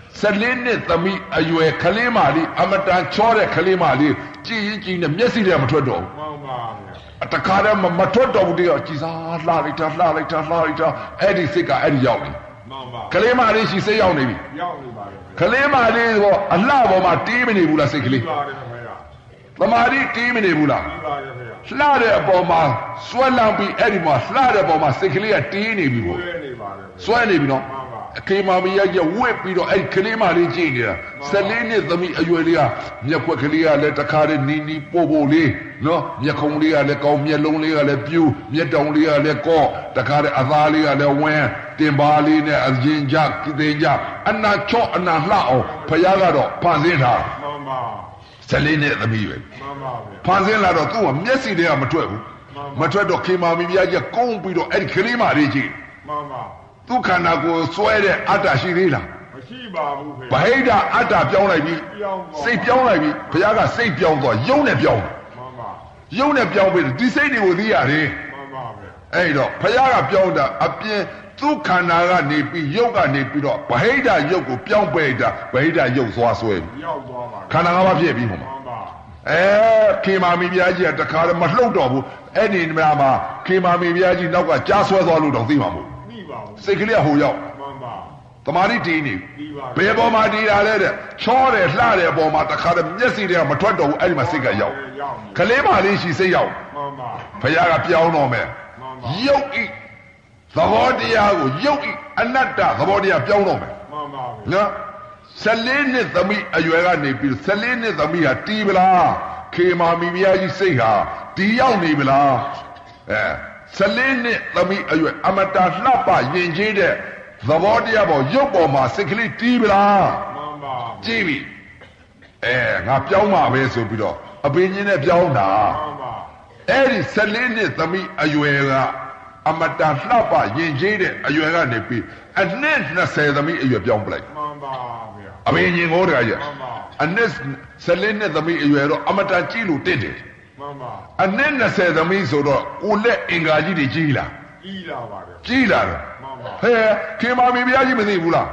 14နှစ်သမီးအရွယ်ကလေးမလေးအမတန်ချောတဲ့ကလေးမလေးကြည်ရင်ကြည်နဲ့မျက်စိထဲမထွက်တော့ဘူးမှန်ပါတခါတည်းမထွက်တော့ဘူးတည်းကကြည်စားလှလိုက်တာအဲ့ဒီစိတ်ကအဲ့ဒီရောက်နေမှန်ပါကလေးမလေးရှိစိတ်ရောက်နေပြီရောက်နေပါလေကလေးမလေးကအလှပေါ်မှာတီးမနေဘူးလားစိတ်ကလေးပါတယ်ခင်ဗျာသမာဓိတီးမနေဘူးလားတီးပါတယ်ခင်ဗျာလှတဲ့အပေါ်မှာစွဲလမ်းပြီးအဲ့ဒီမှာလှတဲ့အပေါ်မှာစိတ်ကလေးကတီးနေပြီပေါ့စွဲနေပါတယ်စွဲနေပြီနော်အခေမာမီရဲ့ဝက်ပြီးတော့အဲ့ကလေးမလေးကြည့်နေတာ14နှစ်သမီးအရွယ်လေးကမျက်ခွက်ကလေးကလည်းတခါတည်းနီပို့လေးနော်မျက်ခုံးလေးကလည်းကောင်းမျက်လုံးလေးကလည်းပြူးမျက်တောင်လေးကလည်းကော့တခါတည်းအသားလေးကလည်းဝင်းတင်ပါလေးနဲ့အရင်ကြကိတဲ့ကြအနာချော့အနာလှအောင်ဖယားကတော့ဖန်ဆင်းထားမှန်ပါ 14နှစ်သမီးပဲမှန်ပါဗျဖန်ဆင်းလာတော့သူ့ကမျက်စိတွေကမထွက်ဘူးမထွက်တော့ခေမာမီပြားကြီးကုန်းပြီးတော့အဲ့ဒီကလေးမလေးကြည့်မှန်ပါသူခန္ဓာကိုယ်စွဲတဲ့အတ္တရှိသေးလားမရှိပါဘူးခင်ဗျာဗဟိတအတ္တပြောင်းလိုက်ပြီစိတ်ပြောင်းလိုက်ပြီဘုရားကစိတ်ပြောင်းသွားယုံနဲ့ပြောင်းမှန်ပါယုံနဲ့ပြောင်းပြီဒီစိတ်တွေကိုသိရတယ်မှန်ပါပဲအဲ့တော့ဘုရားကပြောင်းတာအပြင်သူခန္ဓာကနေပြီးယုတ်ကနေပြီးတော့ဗဟိတယုတ်ကိုပြောင်းပယ်တာဗဟိတယုတ်သွားဆွဲရောက်သွားပါခန္ဓာငါးပါးဖြစ်ပြီဟိုမှာမှန်ပါခေမာမီပြားကြီးကတခါတော့မလှုပ်တော့ဘူးအဲ့ဒီမှာခေမာမီပြားကြီးနောက်ကကြားဆွဲသွားလို့တော့သိမှာမဟုတ်စိတ်ကလေးဟိုရောက်မှန်ပါတမာတိတီးနေဘယ်ပေါ်မှာတီးတာလဲတဲ့ချောတယ်လှတယ်ပေါ်မှာတခါတည်းမျက်စိတွေကမထွက်တော့ဘူးအဲ့ဒီမှာစိတ်ကရောက်ကလေးမလေးရှိစိတ်ရောက်မှန်ပါဘုရားကပြောင်းတော့မယ်ယုတ်ဤသဘောတရားကိုယုတ်ဤအနတ္တသဘောတရားပြောင်းတော့မယ်မှန်ပါနော်14နှစ်သမီးအရွယ်ကနေပြီး14နှစ်သမီးဟာတီးပလားခေမာမီမယားကြီးစိတ်ဟာတီးရောက်နေပလား14နှစ်သမီးအရွယ်အမတာလှပယဉ်ကျေးတဲ့သဘောတရားပေါ်ရုပ်ပေါ်မှာစိတ်ကလေးတီးပလားမှန်ပါကြည့်ပြီငါပြောင်းမှာပဲဆိုပြီးတော့အပင်ကြီးနဲ့ပြောင်းတာမှန်ပါအဲ့ဒီ14နှစ်သမီးအရွယ်ကအမတာလှပယဉ်ကျေးတဲ့အရွယ်ကနေပြီးအနှစ်20သမီးအရွယ်ပြောင်းပလိုက်မှန်ပါဗျာအပင်ကြီးကိုတခါကြီးမှန်ပါအနှစ်14နှစ်သမီးအရွယ်တော့အမတာကြည့်လို့တင့်တယ်မှန်ပါအနှစ်20သမီးဆိုတော့ကိုလက်အင်္ဂါကြီးတွေကြီးလာပါတယ်ကြီးလာတယ်မှန်ပါဟဲ့ခေမာမီဘုရားကြီးမသိဘူးလား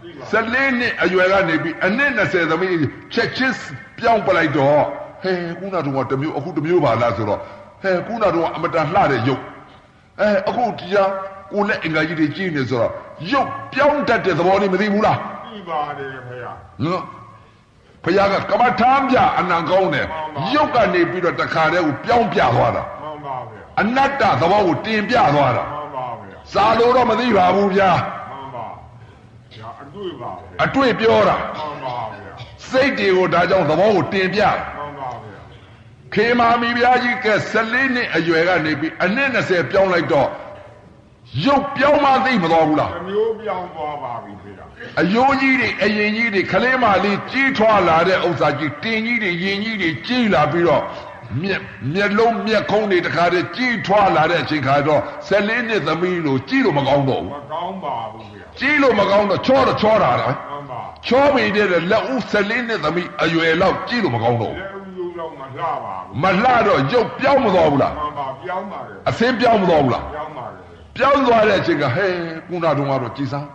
14နှစ်အရွယ်ကနေပြီးအနှစ်20သမီးချက်ချင်းပြောင်းပလိုက်တော့ဟဲ့ခုနကတော့တမျိုးအခုတမျိုးပါလားဆိုတော့ဟဲ့ခုနကတော့အမတန်လှတဲ့ရုပ်အခုတရားကိုလက်အင်္ဂါကြီးတွေကြီးနေဆိုတော့ရုပ်ပြောင်းတတ်တဲ့သဘောလေးမသိဘူးလားသိပါတယ်ခင်ဗျာနော်ဘုရားကကမ္မထမ်းပြအနံကောင်းတယ်ရုပ်ကနေပြီးတော့တခါတည်းကိုပြောင်းပြသွားတာမှန်ပါဗျာအနတ္တသဘောကိုတင်ပြသွားတာမှန်ပါဗျာစာလို့တော့မသိပါဘူးဗျာမှန်ပါဗျာအတွေ့ပါဗျာအတွေ့ပြောတာမှန်ပါဗျာစိတ်တွေကိုဒါကြောင့်သဘောကိုတင်ပြမှန်ပါဗျာခေမာမီဘုရားကြီးက14နှစ်အရွယ်ကနေပြီးအနှစ်20ပြောင်းလိုက်တော့ရုပ်ပြောင်းမှသိမသွားဘူးလားအမျိုးပြောင်းသွားပါပြီခင်ဗျာအယိုးကြီးတွေအရင်ကြီးတွေခလေးမလေးကြီးထွားလာတဲ့ဥစ္စာကြီးတင်ကြီးတွေရင်ကြီးတွေကြီးလာပြီးတော့မျက်လုံးမျက်ခုံးတွေတခါတည်းကြီးထွားလာတဲ့အချိန်ခါတော့14နှစ်သမီးလို့ကြီးလို့မကောင်းတော့ဘူးမကောင်းပါဘူးဗျာကြီးလို့မကောင်းတော့ချောတာလားမှန်ပါချောမိတဲ့လက်ဦး14နှစ်သမီးအရွယ်လောက်ကြီးလို့မကောင်းတော့ဘူးလက်ဦးလောက်မလှပါဘူးမလှတော့ရုပ်ပြောင်းမသွားဘူးလားမှန်ပါပြောင်းပါတယ်အစင်းပြောင်းမသွားဘူးလားပြောင်းပါတယ်ပြောင်းသွားတဲ့အချိန်ကဟဲကုနာတုံကတော့ကြည်စား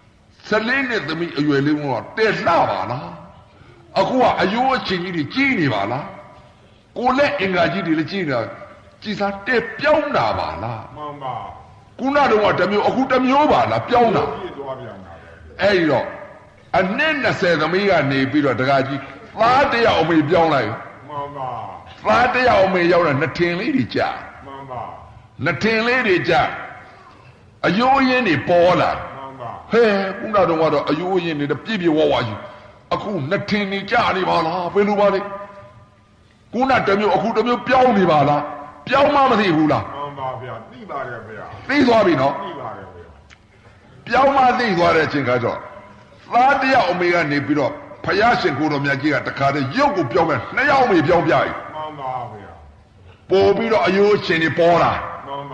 14နှစ်သမီးအရွယ်လေးကတော့တက်လှပါလားအခုကအယိုးအချင်းကြီးတွေကြီးနေပါလားကိုလက်အင်္ဂါကြီးတွေလည်းကြီးနေတာကြည်စားတက်ပြောင်းတာပါလားမှန်ပါကုနာတုံကတစ်မျိုးအခုတစ်မျိုးပါလားပြောင်းတာပြည့်သွားပြန်တာအဲ့ဒီတော့အနှစ်20သမီးကနေပြီးတော့တကားကြီးသားတယောက်အမေပြောင်းလိုက်မှန်ပါသားတယောက်အမေရောက်တော့နှထင်လေးတွေကြာမှန်ပါနှထင်လေးတွေကြာအယိုးရင်းတွေပေါ်လာဟဲခုနတော့ကတော့အယိုးရင်းတွေပြည့်ပြည့်ဝဝကြီးအခုနှစ်ထင်နေကြနေပါလားဘယ်လိုပါလဲခုနတစ်မျိုးအခုတစ်မျိုးပြောင်းနေပါလားပြောင်းမှမသိဘူးလားမှန်ပါဗျာသိပါတယ်ဗျာသိသွားပြီနော်သိပါတယ်ဗျာပြောင်းမှသိသွားတဲ့အချိန်ခါကျတော့သားတယောက်အမေကနေပြီးတော့ဖဖယားရှင်ကိုတော်မြတ်ကြီးကတခါတည်းရုပ်ကိုပြောမယ်နှစ်ယောက်မေပြောင်းပြပြီမှန်ပါဗျာပို့ပြီးတော့အယိုးရှင်တွေပေါ်လာမှန်ပါ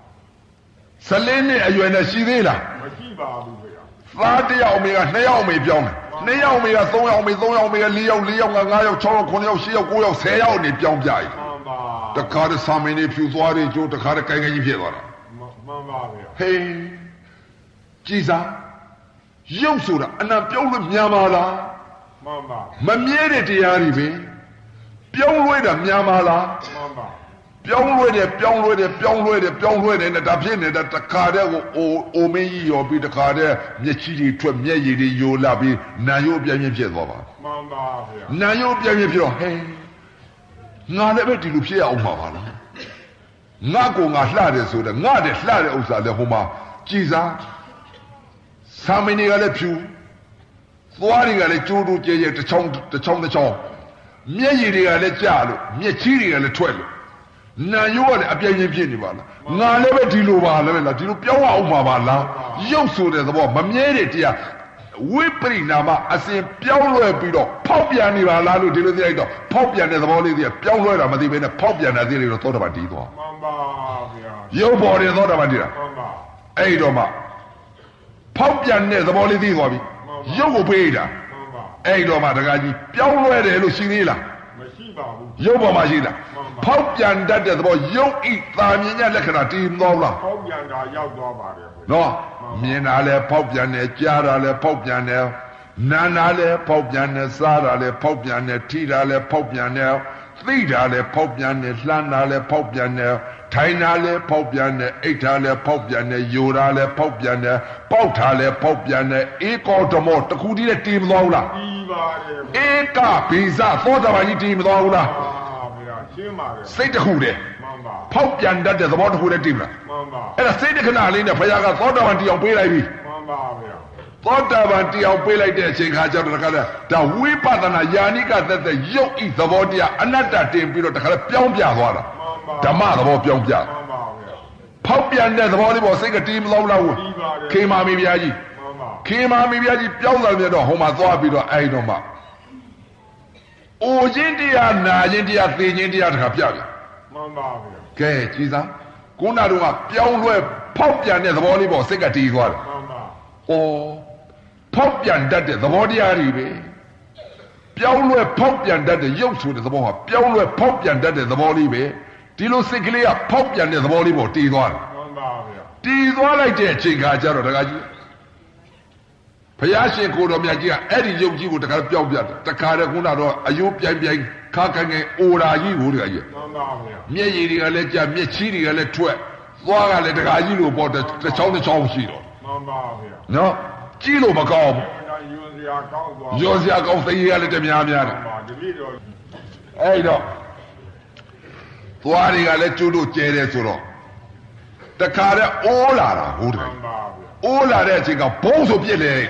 14နှစ်အရွယ်နဲ့ရှိသေးလားမရှိပါဘူးဗျာသားတစ်ယောက်မေက2ယောက်မေပြောင်းတယ်2ယောက်မေက3ယောက်မေ3ယောက်မေက4ယောက်4ယောက်က5ယောက်6ယောက်9ယောက်10ယောက်9ယောက်10ယောက်နေပြောင်းပြပြီမှန်ပါတခါတည်းစာမင်းတွေဖြူသွားတယ်ကျိုးတခါတည်းကိုင်းကိုင်းကြီးဖြစ်သွားတာမှန်ပါဗျာဟေးကြည်စားရုပ်ဆိုတာအနံပြောင်းလို့မြန်ပါလားမှန်ပါမမြဲတဲ့တရားတွေပဲပြောင်းလဲတာမြန်ပါလားမှန်ပါပြောင်းလဲတယ်ပြောင်းလဲတယ်ပြောင်းလဲတယ်ပြောင်းလဲတယ်နဲ့ဒါဖြစ်နေတာတခါတည်းကိုအိုမင်းကြီးရောပြီးတခါတည်းမျက်ချီတွေထွက်မျက်ရည်တွေယိုလာပြီးနာယိုးအပြင်းပြင်းဖြစ်သွားပါမှန်ပါဗျာနာယိုးအပြင်းပြင်းဖြစ်တော့ဟဲငါလည်းပဲဒီလိုဖြစ်ရအောင်ပါပါလားငါကိုငါလှတယ်ဆိုတော့ငါတဲ့လှတဲ့ဥစ္စာလည်းဟိုမှာကြည်စားစာမင်းတွေကလည်းဖြူသွားတွေကလည်းကျိုးကျဲကျဲတစ်ချောင်းမျက်ရည်တွေကလည်းကျလို့မျက်ချီတွေကလည်းထွက်လို့နာယိုးကလည်းအပြင်းပြင်းဖြစ်နေပါလားငါလည်းပဲဒီလိုပါလည်းလားဒီလိုပြောင်းအောင်ပါပါလားရုပ်ဆိုတဲ့သဘောမမြဲတဲ့တရားဝိပရိနာမအစဉ်ပြောင်းလဲပြီးတော့ဖောက်ပြန်နေပါလားလို့ဒီလိုသိလိုက်တော့ဖောက်ပြန်တဲ့သဘောလေးတွေပြောင်းလဲတာမသိဘဲနဲ့ဖောက်ပြန်တဲ့သေးလေးတော့သောတာပန်တီးသွားမှန်ပါဗျာရုပ်ပေါ်တယ်သောတာပန်တီးတာမှန်ပါအဲ့တော့မှဖောက်ပြန်တဲ့သဘောလေးသိသွားပြီရုပ်ကိုပေးတာမှန်ပါအဲ့တော့မှတခါကြီးပြောင်းလဲတယ်လို့ရှိသေးလားမရှိပါဘူးရုပ်ပေါ်မှာရှိတာဖောက်ပြန်တတ်တဲ့သဘောရုပ်ဤသာမြင်ရလက္ခဏာတည်မသွားဘူးလားဟောက်ပြန်တာရောက်သွားပါတယ်ဗျာနော်မြင်တာလဲဖောက်ပြန်တယ်ကြားတာလဲဖောက်ပြန်တယ်နာတာလဲဖောက်ပြန်တယ်စားတာလဲဖောက်ပြန်တယ်ထိတာလဲဖောက်ပြန်တယ်သိတာလဲဖောက်ပြန်တယ်လှမ်းတာလဲဖောက်ပြန်တယ်ထိုင်တာလဲဖောက်ပြန်တယ်အိတ်တာလဲဖောက်ပြန်တယ်ယူတာလဲဖောက်ပြန်တယ်ပေါက်တာလဲဖောက်ပြန်တယ်ဧကောဓမောတခုတည်းနဲ့တည်မသွားဘူးလားပြီးပါတယ်ဧကဘိဇသောတာပန်ကြီးတည်မသွားဘူးလားဗျာရှင်းပါတယ်စိတ်တစ်ခုတည်းမှန်ပါဖောက်ပြန်တတ်တဲ့သဘောတစ်ခုတည်းတည်မလားမှန်ပါအဲ့ဒါစိတ်တစ်ခဏလေးနဲ့ဘုရားကသောတာပန်တရားပေးလိုက်ပြီမှန်ပါဗျာသောတာပန်တရားပေးလိုက်တဲ့အချိန်ခါကျတော့တခါလဲဒါဝိပဿနာယာနိကသက်သက်ရုပ်ဤသဘောတရားအနတ္တတင်ပြီးတော့တခါလဲပြောင်းပြသွားတာမှန်ပါဓမ္မသဘောပြောင်းပြမှန်ပါဗျာဖောက်ပြန်တဲ့သဘောလေးပေါ်စိတ်ကတီးမလို့လားဝပြီးပါတယ်ခေမာမီဗျာကြီးမှန်ပါခေမာမီဗျာကြီးပြောင်းလာပြတော့ဟိုမှာသွားပြီးတော့အဲ့တော့မှအိုခြင်းတရားနာခြင်းတရားသိခြင်းတရားတခါပြပြန်မှန်ပါဗျာကဲကြည်စားခုနကတော့ပြောင်းလဲဖောက်ပြန်တဲ့သဘောလေးပေါ်စိတ်ကတီးသွားတယ်မှန်ပါဩဖောက်ပြန်တတ်တဲ့သဘောတရားတွေပဲပြောင်းလဲဖောက်ပြန်တတ်တဲ့ရုပ်ဆိုတဲ့သဘောဟာပြောင်းလဲဖောက်ပြန်တတ်တဲ့သဘောလေးပဲဒီလိုစိတ်ကလေးကဖောက်ပြန်တဲ့သဘောလေးပေါ်တည်သွားတယ်မှန်ပါဗျာတည်သွားလိုက်တဲ့အချိန်ခါကျတော့တခါကြီးဘုရားရှင်ကိုတော်မြတ်ကြီးကအဲ့ဒီရုပ်ကြီးကိုတခါပြောင်းပြတယ်တခါတည်းခုနတော့အယိုးပြိုင်ပြိုင်ခါခိုင်ခိုင်အိုရာကြီးကိုတခါကြီးမှန်ပါဗျာမျက်ရည်တွေကလည်းကြာမျက်ချီးတွေကလည်းထွက်သွားကလည်းတခါကြီးလို့ပေါ့တစ်ချောင်းရှိတော့မှန်ပါဗျာနော်ကြည့်လို့မကောင်းဘူးဒါယူစရာကောင်းသွားရောစရာကောင်းသိရလည်းတများများတယ်မှန်ပါဒီလိုတော့အဲ့တော့သွားတွေကလည်းကျိုးတို့ကျဲတယ်ဆိုတော့တခါတည်းအိုးလာတာဟုတ်တယ်မှန်ပါဗျာအိုးလာတဲ့အချိန်ကဘုံဆိုပြစ်လဲ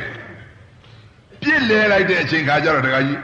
လိုက်တဲ့အချိန်ခါကျတော့တခါကြီး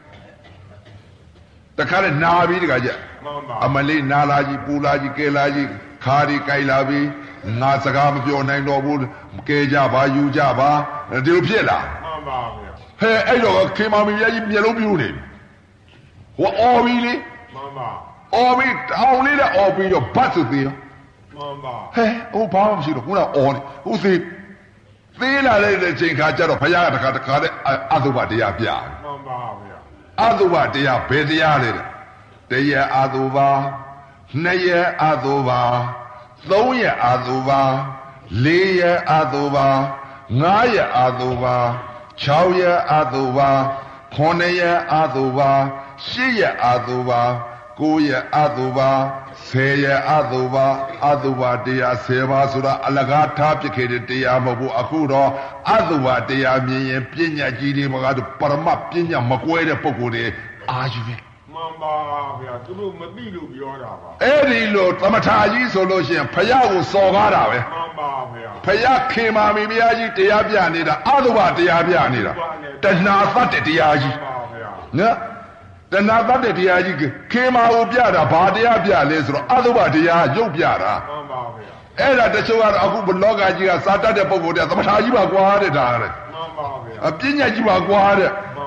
တခါတည်းနာပြီးတခါကျမှန်ပါအမလေးနာလာကြီးပူလာကြီးကဲလာကြီးခါရီကြိုက်လာပြီးငါစကားမပြောနိုင်တော့ဘူးကဲကြပါယူကြပါဒီလိုဖြစ်လာမှန်ပါဗျာဟဲ့အဲ့တော့ခေမာမီကြီးမျက်လုံးပြူနေဟိုအော်ပြီးလေမှန်ပါအော်ပြီးတောင်းလေးနဲ့အော်ပြီးတော့ဘတ်ဆိုသေးရောမှန်ပါဟဲ့ဟိုဘာမှမရှိတော့ခုနအော်နေဟိုသေးလာတဲ့ချိန်ခါကျတော့ဘုရားကတခါတဲ့အသုဘတရားပြမှန်ပါဗျာအသုဘတရားဘယ်တရားလဲတရက်အသုဘနှစ်ရက်အသုဘသုံးရက်အသုဘလေးရက်အသုဘငါးရက်အသုဘ6ရက်အသုဘ9ရက်အသုဘ10ရက်အသုဘ9ရက်အသုဘ10ရက်အသုဘတရား10ပါးဆိုတာအလကားထားပြခဲ့တဲ့တရားမဟုတ်ဘူးအခုတော့အသုဘတရားမြင်ရင်ပညာကြီးတွေမှာကတော့ပရမပညာမကွဲတဲ့ပုဂ္ဂိုလ်တွေအာယူပဲမှန်ပါဗျာသူတို့မသိလို့ပြောတာပါအဲ့ဒီလိုသမထာကြီးဆိုလို့ရှိရင်ဖယားကိုစော်ကားတာပဲမှန်ပါဗျာဖယားခေမာမီဘုရားကြီးတရားပြနေတာအသုဘတရားပြနေတာတဏှာသတ္တတရားကြီးမှန်ပါဗျာနော်တဏှာသတ္တတရားကြီးခေမာကိုပြတာဘာတရားပြလဲဆိုတော့အသုဘတရားရုပ်ပြတာမှန်ပါဗျာအဲ့ဒါတချို့ကတော့အခုဘလောကကြီးကစာတတ်တဲ့ပုဂ္ဂိုလ်တဲ့သမထာကြီးပါကွာတဲ့ဒါတဲ့မှန်ပါဗျာအပညာကြီးပါကွာတဲ့မှန်ပါ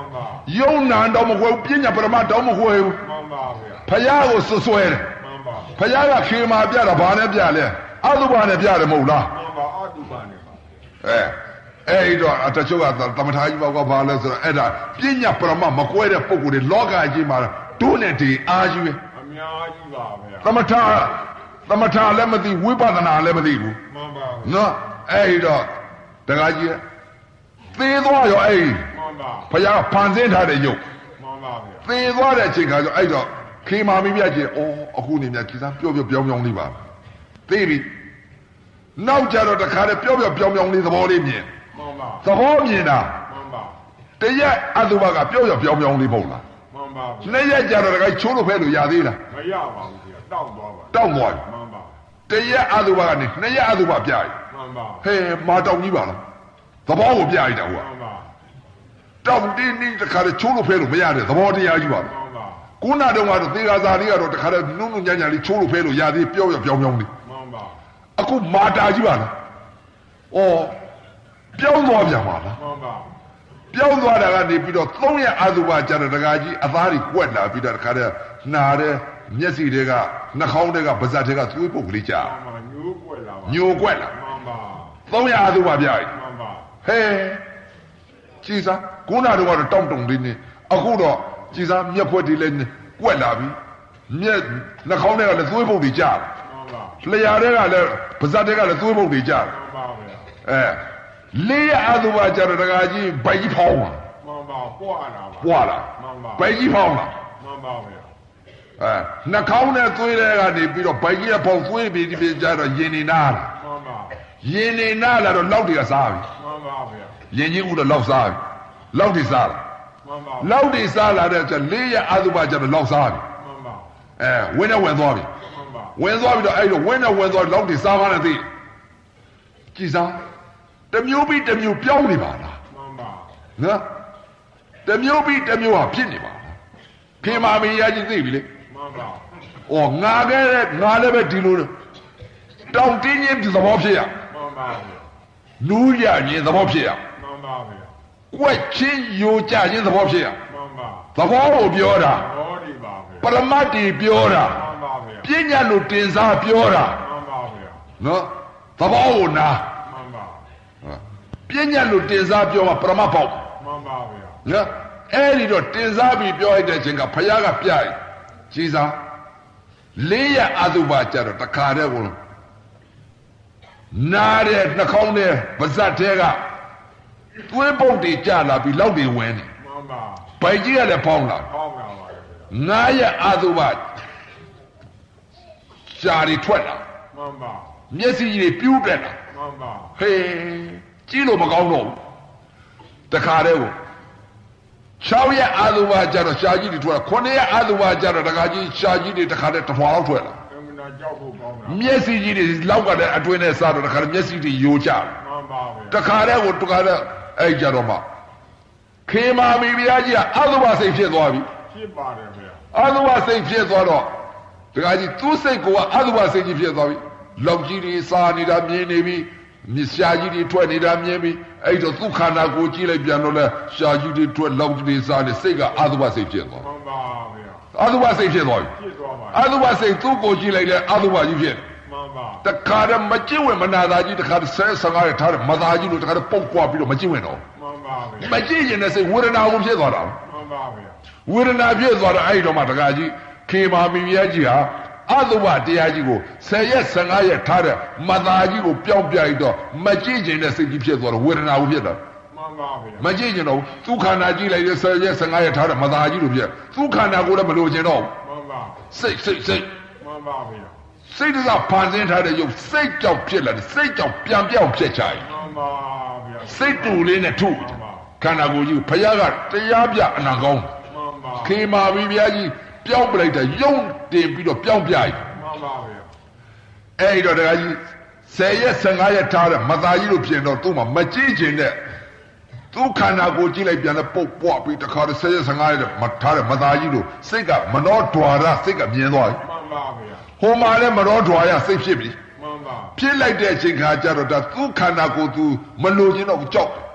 ယုံနာတော့မကွယ်ပညာပရမတော့မကွယ်ဘူးမှန်ပါဗျာဖယားကိုဆွဲတယ်မှန်ပါဖယားကခေမာပြတာဘာနဲ့ပြလဲအတုပါနဲ့ပြတယ်မဟုတ်လားမှန်ပါအတုပါနဲ့ပါအဲ့တော့အတချို့ကသမထာကြီးဘောကဘာလဲဆိုတော့အဲ့ဒါပညာပရမမကွဲတဲ့ပုံကိုယ်တွေလောကကြီးမှာတို့နဲ့ဒီအာယူပဲအများကြီးပါဗျာသမထာလည်းမသိဝိပဿနာလည်းမသိဘူးမှန်ပါနော်အဲ့တော့တခါကြီးသေးသွားရောအဲ့မှန်ပါဖယားဖန်ဆင်းထားတဲ့ယုတ်မှန်ပါဗျာသေးသွားတဲ့အချိန်ခါကျအဲ့တော့ခေမာမိပြချင်းအော်အခုနေမြကြည်စားပြောပြောင်းလေးပါသိပြီနောက်ကြတော့တခါတည်းပြောင်းလေးသဘောလေးမြင်မှန်ပါသဘောမြင်တာမှန်ပါတရက်အတုဘကပြောင်းလေးပေါ့လားမှန်ပါနှစ်ရက်ကြတော့တခါချိုးလို့ဖဲလို့ရသေးလားမရပါဘူးဗျာတောက်သွားပါတောက်သွားပြီမှန်ပါတရက်အတုဘကနေနှစ်ရက်အတုဘပြရည်မှန်ပါဟဲမာတောက်ကြီးပါလားသဘောကိုပြရည်တာဟုတ်မှန်ပါတောက်တင်းတင်းတခါတည်းချိုးလို့ဖဲလို့မရတဲ့သဘောတရားကြီးပါလားမှန်ပါခုနတုန်းကတော့သေကာစာလေးကတော့တခါတည်းနုံညံ့လေးချိုးလို့ဖဲလို့ရသေးပြောင်းလေးမှန်ပါအခုမာတာကြီးပါလားအော်ပြောင်းသွားပြန်ပါလားမှန်ပါပြောင်းသွားတာကနေပြီးတော့3ရက်အသုဘကျတော့တခါကြီးအသားတွေကွက်လာပြီးတော့တခါတည်းနာတဲ့မျက်စိတွေကနှာခေါင်းတွေကပါးစပ်တွေကသွေးပုတ်ကလေးကြာမှန်ပါညိုးကွက်လာပါညိုကွက်လာမှန်ပါ 3ရက်အသုဘပြရည်မှန်ပါဟဲကြည်စားခုနကတော့တောင့်တုံလေးနေအခုတော့ကြည်စားမျက်ခွက်တွေလည်းကွက်လာပြီမျက်နှာခေါင်းတွေကလည်းသွေးပုတ်တွေကြာမှန်ပါလျှာတွေကလည်းပါးစပ်တွေကလည်းသွေးပုတ်တွေကြာမှန်ပါဗျာလေးရအသုဘကျတော့တခါကြီးဗိုက်ကြီးဖောင်းလာမှန်ပါပွားလာပါပွားလာမှန်ပါဗိုက်ကြီးဖောင်းလာမှန်ပါဗျာနှာခေါင်းနဲ့သွေးတွေကနေပြီးတော့ဗိုက်ကြီးကဖောင်းသွေးပြီးဒီကြတော့ရင်နေနာလာမှန်ပါရင်နေနာလာတော့လောက်တွေကစားပြီမှန်ပါဗျာရင်ကြီးဥတော့လောက်စားပြီလောက်တွေစားလာမှန်ပါလောက်တွေစားလာတဲ့ကျလေးရအသုဘကျတော့လောက်စားပြီမှန်ပါဝင်းနဲ့ဝင်သွားပြီမှန်ပါဝင်သွားပြီးတော့အဲ့တော့ဝင်းနဲ့ဝင်သွားလောက်တွေစားမှန်းသိကြည်စားတစ်မျိုးပြီးတစ်မျိုးပြောင်းနေပါလားမှန်ပါနော်တစ်မျိုးပြီးတစ်မျိုးဟာဖြစ်နေပါလားခေမာမီယာကြီးသိပြီလေမှန်ပါဩငါလည်းပဲဒီလိုတောင်တင်းချင်းသဘောဖြစ်ရမှန်ပါဗျာနူးရခြင်းသဘောဖြစ်ရမှန်ပါဗျာကွက်ချင်းယိုကြခြင်းသဘောဖြစ်ရမှန်ပါသဘောကိုပြောတာဟောဒီပါဗျာပရမတ်တီပြောတာမှန်ပါဗျာပညာလို့တင်စားပြောတာမှန်ပါဗျာနော်သဘောကိုနာမှန်ပါပညာလို့တင်စားပြောမှပရမတ်ပေါ့မှန်ပါဗျာနော်အဲ့ဒီတော့တင်စားပြီးပြောရတဲ့အချိန်ကဖယားကပြရင်ကြီးစားလေးရအသုဘကြတော့တခါတည်းကိုနားတဲ့နှာခေါင်းနဲ့ပါးစပ်ထဲကသွေးပုတ်တွေကျလာပြီးလောက်တွေဝင်နေမှန်ပါဗိုက်ကြီးကလည်းဖောင်းလာဟောပါပါဗျာ 9ရက်အသုဘရှားတွေထွက်လာမှန်ပါမျက်စိကြီးတွေပြူးတက်လာမှန်ပါဟေးကြည့်လို့မကောင်းတော့ဘူးတခါတည်းကို6ရက်အသုဘကျတော့ရှားကြီးတွေထွက်လာ9ရက်အသုဘကျတော့တခါကြီးရှားကြီးတွေတခါတည်းတစ်ထွာလောက်ထွက်လာအမှန်တော့ကြောက်ဖို့ကောင်းတာမျက်စိကြီးတွေလောက်ကလည်းအတွင်းနဲ့စားတော့တခါတည်းမျက်စိတွေယိုကျတယ်မှန်ပါဗျာတခါတည်းကိုတခါတည်းအဲ့ကြတော့မှခေမာမီဘုရားကြီးကအသုဘစိတ်ဖြစ်သွားပြီဖြစ်ပါတယ်ဗျာအသုဘစိတ်ဖြစ်သွားတော့တခါကြီးသူ့စိတ်ကအသုဘစိတ်ကြီးဖြစ်သွားပြီလောက်ကြီးတွေစားနေတာမြင်နေပြီမြရှာကြီးတွေထွက်နေတာမြင်ပြီအဲ့တော့သူ့ခန္ဓာကိုယ်ကြည့်လိုက်ပြန်တော့လဲရှာကြီးတွေထွက်လောက်ကြီးတွေစားနေစိတ်ကအသုဘစိတ်ဖြစ်သွားမှန်ပါဗျာအသုဘစိတ်ဖြစ်သွားပြီဖြစ်သွားပါအသုဘစိတ်သူ့ကိုကြည့်လိုက်တဲ့အသုဘကြီးဖြစ်မှန်ပါတခါတည်းမကြည့်ဝင်မနာသားကြီးတခါတည်း15ရက်ထားတယ်မသားကြီးလို့တခါတည်းပုတ်ကွာပြီးတော့မကြည့်ဝင်တော့မှန်ပါဗျာမကြည့်ရင်လည်းစိတ်ဝေဒနာကိုဖြစ်သွားတာမှန်ပါဗျာဝေဒနာဖြစ်သွားတော့အဲ့ဒီတော့မှတခါကြီးခေမာမီမြတ်ကြီးဟာအသုဘတရားကြီးကို10ရက်15ရက်ထားတဲ့မသားကြီးကိုပြောင်းပြလိုက်တော့မကြည့်ခြင်းနဲ့စိတ်ကြီးဖြစ်သွားတော့ဝေဒနာကိုဖြစ်တာမှန်ပါဗျာမကြည့်ခြင်းတော့သူခန္ဓာကြည့်လိုက်တဲ့10ရက်15ရက်ထားတဲ့မသားကြီးလိုဖြစ်သူခန္ဓာကိုလည်းမလိုချင်တော့မှန်ပါစိတ်မှန်ပါဗျာစိတ်ကဖန်ဆင်းထားတဲ့ရုပ်စိတ်ကြောင့်ဖြစ်လာတယ်စိတ်ကြောင့်ပြန်ပြောင်းဖြစ်ချင်မှန်ပါဗျာစိတ်တူလေးနဲ့ထုခန္ဓာကိုယ်ကြီးဘုရားကတရားပြအနာကောင်းမှန်ပါခေမာဘီဘုရားကြီးပြောင်းပလိုက်တဲ့ယုံတင်ပြီးတော့ပြောင်းပြလိုက်မှန်ပါဗျာအဲ့ဒီတော့တရားကြီး10ရက်15ရက်ထားတဲ့မသားကြီးလို့ပြင်တော့သူ့မှာမကြည့်ခြင်းနဲ့သူခန္ဓာကိုယ်ကြည့်လိုက်ပြန်တဲ့ပုတ်ပွားပြီးတခါတည်း10ရက်15ရက်မထားတဲ့မသားကြီးလို့စိတ်ကမနောဒွါရစိတ်ကမြင်သွားပြီမှန်ပါဗျာဟိုမှာလည်းမနောဒွါရစိတ်ဖြစ်ပြီမှန်ပါဖြစ်လိုက်တဲ့အချိန်ခါကျတော့ဒါသူခန္ဓာကိုယ်သူမလိုချင်တော့ကြောက်မှန်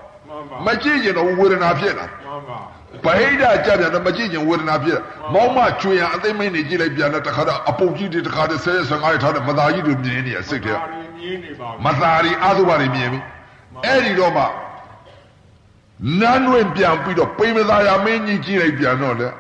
မကြည့်ကျင်တော့ဝေဒနာဖြစ်တာမှန်ပါဗဟိတကြပြန်တော့မကြည့်ကျင်ဝေဒနာဖြစ်မောင်းမချွေရန်အသိမင်းနေကြည့်လိုက်ပြန်တော့တခါတော့အပုတ်ကြီးတွေတခါတော့15ရထားတဲ့မသားကြီးတွေမြင်နေရစိတ်ထဲဒါရီမြင်းနေပါမသားရီအာသုဘတွေမြင်ပြီအဲ့ဒီတော့မှနန်းတွင်ပြန်ပြီးတော့ပိမသာယာမင်းကြီးကြည့်လိုက်ပြန်တော့လေ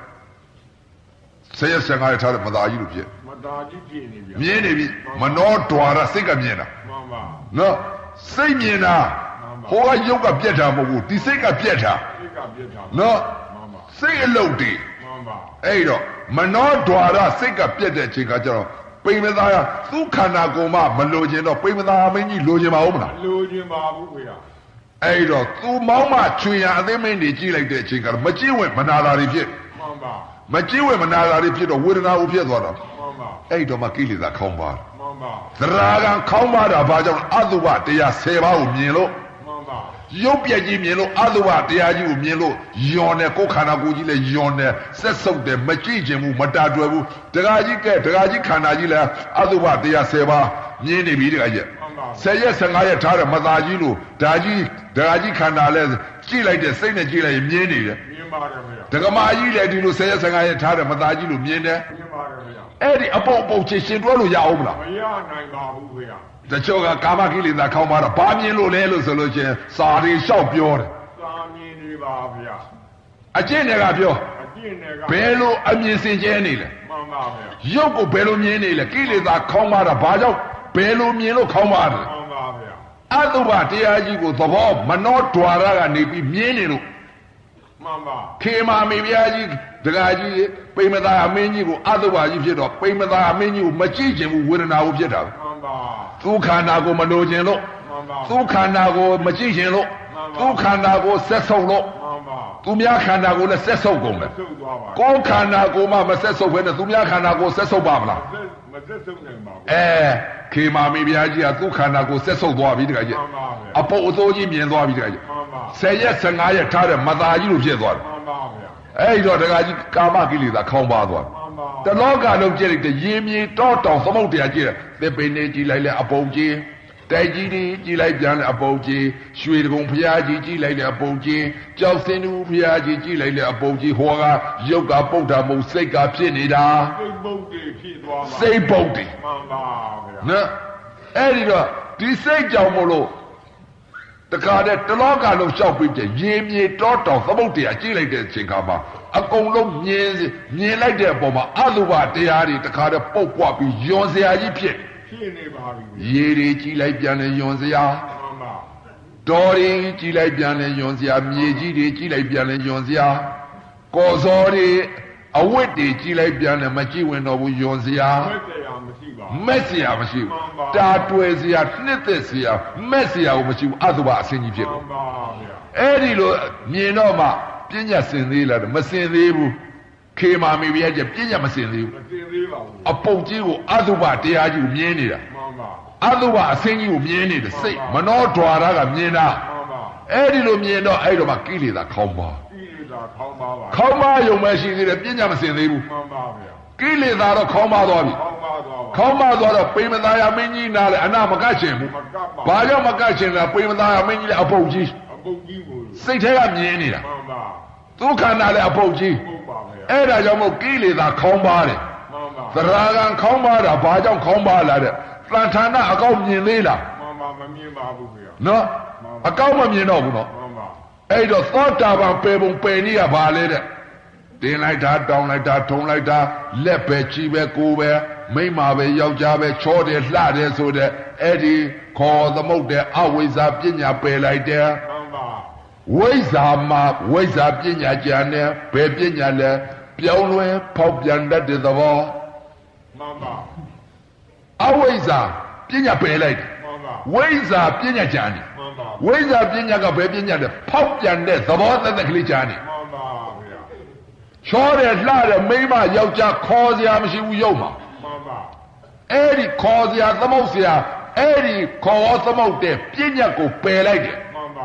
15ရထားတဲ့မသားကြီးတို့ဖြစ်မသားကြီးပြင်းနေပြီမြင်နေပြီမနောဒွါရစိတ်ကမြင်တာမှန်ပါနော်စိတ်မြင်တာဟိုကရုပ်ကပြက်တာမဟုတ်ဘူးဒီစိတ်ကပြက်တာစိတ်ကပြည့်တာနော်မှန်ပါစိတ်အလုတ်တည်မှန်ပါအဲ့တော့မနောဒွါရစိတ်ကပြက်တဲ့အချိန်ကကျတော့ပိမသာယာသူ့ခန္ဓာကိုယ်မှမလိုချင်တော့ပိမသာယာမင်းကြီးလိုချင်ပါဦးမလားလိုချင်ပါဘူးခင်ဗျာအဲ့တော့သူမောင်းမချွေရန်အသိမင်းတွေကြည့်လိုက်တဲ့အချိန်ကတော့မကြည့်ဝင်မနာတာတွေဖြစ်မှန်ပါမကြည့်ဝင်မနာတာတွေဖြစ်တော့ဝေဒနာကိုဖြစ်သွားတာမှန်ပါအဲ့တော့မှကိလေသာခေါင်းပါမှန်ပါသရာဂံခေါင်းပါတာဘာကြောင့်အတုပတရား10ပါးကိုမြင်လို့မှန်ပါရုပ်ပြက်ကြီးမြင်လို့အတုပတရားကြီးကိုမြင်လို့ယွန်တယ်ကိုယ်ခန္ဓာကိုယ်ကြီးလည်းယွန်တယ်ဆက်ဆုပ်တယ်မကြည့်ခြင်းဘူးမတာတွယ်ဘူးဒကာကြီးကဲဒကာကြီးခန္ဓာကြီးလည်းအတုပတရား10ပါးမြင်နေပြီဒကာကြီးမှန်ပါ 10ရက်15ရက်ထားတဲ့မသားကြီးလို့ဒကာကြီးခန္ဓာလည်းကြည့်လိုက်တဲ့စိတ်နဲ့ကြည့်လိုက်ရင်မြင်နေတယ်မြင်ပါတယ်ခင်ဗျာဒကမာကြီးလည်းဒီလို10ရက်15ရက်ထားတဲ့မသားကြီးလို့မြင်တယ်မြင်ပါတယ်ခင်ဗျာအဲ့ဒီအပုတ်ချင်းရှင်တွဲလို့ရအောင်မလားမရနိုင်ပါဘူးခင်ဗျာတချို့ကကာမကိလေသာခေါင်းပါတော့ဘာမြင်လို့လဲလို့ဆိုလို့ချင်းစာတွေလျှောက်ပြောတယ်သာမြင်နေပါဗျာအကျင့်တွေကပြောအကျင့်တွေကဘယ်လိုအမြင်စင်ကြဲနေလဲမှန်ပါဗျာရုပ်ကိုဘယ်လိုမြင်နေလဲကိလေသာခေါင်းပါတာဘာကြောင့်ဘယ်လိုမြင်လို့ခေါင်းပါတယ်မှန်ပါဗျာအတုပတရားကြီးကိုသဘောမနောဒွါရကနေပြီးမြင်နေလို့မှန်ပါခေမာမေဘုရားကြီးဒကာကြီးပိမသာအမင်းကြီးကိုအတုပကြီးဖြစ်တော့ပိမသာအမင်းကြီးကိုမကြည့်ခြင်းဘူးဝေဒနာကိုဖြစ်တာမှန်ပါသူခန္ဓာကိုမလိုခြင်းလို့မှန်ပါသူခန္ဓာကိုမကြည့်ခြင်းလို့သူခန္ဓာကိုဆက်ဆုပ်လို့မှန်ပါသူများခန္ဓာကိုလည်းဆက်ဆုပ်ကုန်တယ်သုတ်သွားပါကိုယ်ခန္ဓာကိုမှမဆက်ဆုပ်ဘဲနဲ့သူများခန္ဓာကိုဆက်ဆုပ်ပါမလားမသက်သုတ်နိုင်ပါဘူးခေမာမေဘုရားကြီးကသူ့ခန္ဓာကိုဆက်ဆုပ်သွားပြီတခါကြီးမှန်ပါဗျာအပုတ်အသိုးကြီးမြင်သွားပြီတခါကြီးမှန်ပါ 10ရက်15ရက်ထားတဲ့မသားကြီးလိုဖြစ်သွားတယ်မှန်ပါဗျာအဲ့တော့တခါကြီးကာမကိလေသာခေါင်းပါသွားတယ်မှန်ပါတလောကလုံးကြည့်လိုက်တဲ့ရေမြေတောတောင်သမုတ်တရားကြည့်တယ်သစ်ပင်နေကြည့်လိုက်လဲအပုတ်ကြီးတိုက်ကြီးတွေကြည့်လိုက်ပြန်လဲအပုတ်ကြီးရွှေတကုံဘုရားကြီးကြည့်လိုက်လဲအပုတ်ကြီးကြောက်စင်သူဘုရားကြီးကြည့်လိုက်လဲအပုတ်ကြီးဟောကရုပ်ကပုတ်တာမဟုတ်စိတ်ကဖြစ်နေတာစိတ်ပုတ်တွေဖြစ်သွားမှာစိတ်ပုတ်တယ်မှန်ပါဗျာနော်အဲ့ဒီတော့ဒီစိတ်ကြောင့်မို့လို့တခါတည်းတလောကလုံးလျှောက်ပြီးပြရေမြေတောတောင်သမုတ်တရားကြည့်လိုက်တဲ့အချိန်ခါမှာအကုန်လုံးမြင်လိုက်တဲ့အပေါ်မှာအတုပတရားတွေတခါတည်းပုတ်ပွားပြီးယွန်စရာကြီးဖြစ်ဖြစ်နေပါပြီရေတွေကြည့်လိုက်ပြန်လဲယွန်စရာမှန်ပါတော်တွေကြည့်လိုက်ပြန်လဲယွန်စရာမြေကြီးတွေကြည့်လိုက်ပြန်လဲယွန်စရာကော်စောတွေအဝတ်တွေကြည့်လိုက်ပြန်လဲမကြည့်ဝင်တော့ဘူးယွန်စရာမက်တရားမရှိပါဘူးမက်စရာမရှိဘူးတာတွယ်စရာနှစ်သက်စရာမက်စရာကိုမရှိဘူးအတုပအစင်းကြီးဖြစ်မှလို့န်ပါဗျာအဲ့ဒီလိုမြင်တော့မှပညာစင်သေးလားမစင်သေးဘူးခေမာမေဘုရားကျပညာမစင်သေးဘူးမသိသေးပါဘူးအပုတ်ကြီးကိုအတုပတရားကြီးကိုမြင်နေတာမှန်ပါအတုပအစင်းကြီးကိုမြင်နေတယ်စိတ်မနောဒွါရကမြင်တာမှန်ပါအဲ့ဒီလိုမြင်တော့အဲ့တော့မှကိလေသာခေါင်းပါကိလေသာခေါင်းပါပါခေါင်းပါယုံမရှိသေးတယ်ပညာမစင်သေးဘူးမှန်ပါဗျာကိလေသာတော့ခေါင်းပါသွားပြီခေါင်းပါသွားပါခေါင်းပါသွားတော့ပိမသာယာမင်းကြီးနားလေအနာမကတ်ချင်ဘူးမကပ်ပါဘာကြောင့်မကတ်ချင်လဲပိမသာယာမင်းကြီးလည်းအပုတ်ကြီးအပုတ်ကြီးကိုစိတ်ထဲကမြင်နေတာမှန်ပါသူခန္ဓာလည်းအပုတ်ကြီးပုတ်ပါဗျာအဲ့ဒါကြောင့်မို့ကိလေသာခေါင်းပါတယ်မှန်ပါသရဂံခေါင်းပါတာဘာကြောင့်ခေါင်းပါလာတဲ့တန်ဌာနအကောက်မြင်သေးလားမှန်ပါမမြင်ပါဘူးဗျာနော်အကောက်မမြင်တော့ဘူးနော်မှန်ပါအဲ့တော့သောတာပန်ပယ်ပုံပယ်နည်းကဘာလဲတဲ့တင်လိုက်တာတောင်းလိုက်တာထုံလိုက်တာလက်ပဲချီပဲကိုယ်ပဲမိမ့်မာပဲယောက်ျားပဲချောတယ်လှတယ်ဆိုတဲ့အဲ့ဒီခေါ်သမုတ်တဲ့အဝိဇ္ဇာပညာပယ်လိုက်တယ်မှန်ပါဝိဇ္ဇာမှာဝိဇ္ဇာပညာကြံတယ်ဘယ်ပညာလဲပြောင်းလဲဖောက်ပြန်တတ်တဲ့သဘောမှန်ပါအဝိဇ္ဇာပညာပယ်လိုက်တယ်မှန်ပါဝိဇ္ဇာပညာကြံတယ်မှန်ပါဝိဇ္ဇာပညာကဘယ်ပညာလဲဖောက်ပြန်တဲ့သဘောသက်သက်ကလေးကြံတယ်မှန်ပါဗျာချောတယ်လှတယ်မိမယောက်ျားခေါ်စရာမရှိဘူးရုပ်မှာမှန်ပါအဲ့ဒီခေါ်စရာသမုတ်စရာအဲ့ဒီခေါ်သမုတ်တဲ့ပညာကိုပယ်လိုက်တယ်မှန်ပါဗျာ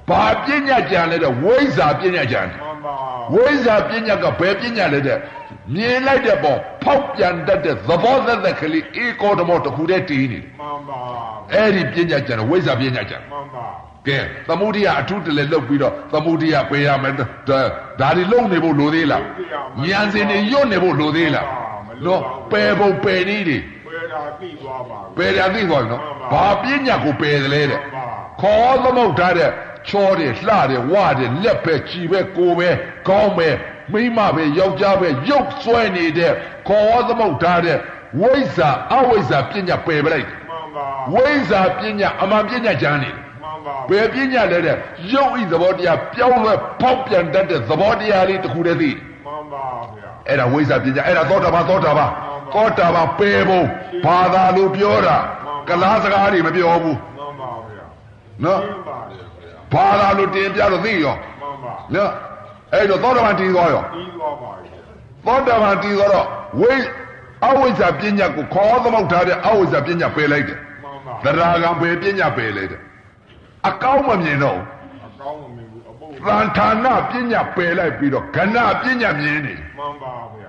ဘာပညာကြံလဲတဲ့ဝိဇ္ဇာပညာကြံမှန်ပါဝိဇ္ဇာပညာကဘယ်ပညာလဲတဲ့မြင်လိုက်တဲ့ပေါ်ဖောက်ပြန်တတ်တဲ့သဘောသက်သက်ကလေးဧကောဓမောတစ်ခုတည်းတည်နေတယ်မှန်ပါအဲ့ဒီပညာကြံဝိဇ္ဇာပညာကြံမှန်ပါကဲသမုဒိယအထုတလည်းလုတ်ပြီးတော့သမုဒိယပေးရမယ်ဒါတွေလုံနေဖို့လိုသေးလားဉာဏ်စဉ်တွေညွတ်နေဖို့လိုသေးလားနော်ပယ်ဖို့ပယ်နည်းတွေပယ်တာသိသွားပါပယ်တာသိသွားပြီနော်ဘာပညာကိုပယ်တယ်လဲတဲ့မှန်ပါခေါ်သမုတ်ထားတဲ့ချောတယ်လှတယ်ဝတယ်လက်ပဲကြည်ပဲကိုယ်ပဲကောင်းပဲမိမပဲယောက်ျားပဲရုပ်ဆွဲနေတဲ့ခေါ်သမုတ်ထားတဲ့ဝိဇ္ဇာအဝိဇ္ဇာပညာပယ်ပလိုက်မှန်ပါဝိဇ္ဇာပညာအမှန်ပညာကျမ်းနေတယ်မှန်ပါဘယ်ပညာလဲတဲ့ရုပ်ဤသဘောတရားပြောင်းလဲဖောက်ပြန်တတ်တဲ့သဘောတရားလေးတစ်ခုတည်းသိမှန်ပါဗျာအဲ့ဒါဝိဇ္ဇာပညာအဲ့ဒါသောတာပန်ပယ်ဖို့ဘာသာလို့ပြောတာကလားစကားတွေမပြောဘူးမှန်ပါဗျာနော်မှန်ပါဗျာဘာသာလို့တင်ပြလို့သိရောမှန်ပါနော်အဲ့တော့သောတာပန်တည်သွားရောပြီးသွားပါပြီသောတာပန်တည်သွားတော့အဝိဇ္ဇာပညာကိုခေါ်သမုတ်ထားတဲ့အဝိဇ္ဇာပညာပယ်လိုက်တယ်မှန်ပါသရဂံပယ်ပညာပယ်လိုက်တယ်အကောင်းမမြင်တော့အကောင်းမမြင်ဘူးအပုပ်သံဌာနပညာပယ်လိုက်ပြီးတော့ခဏပညာမြင်နေမှန်ပါဗျာ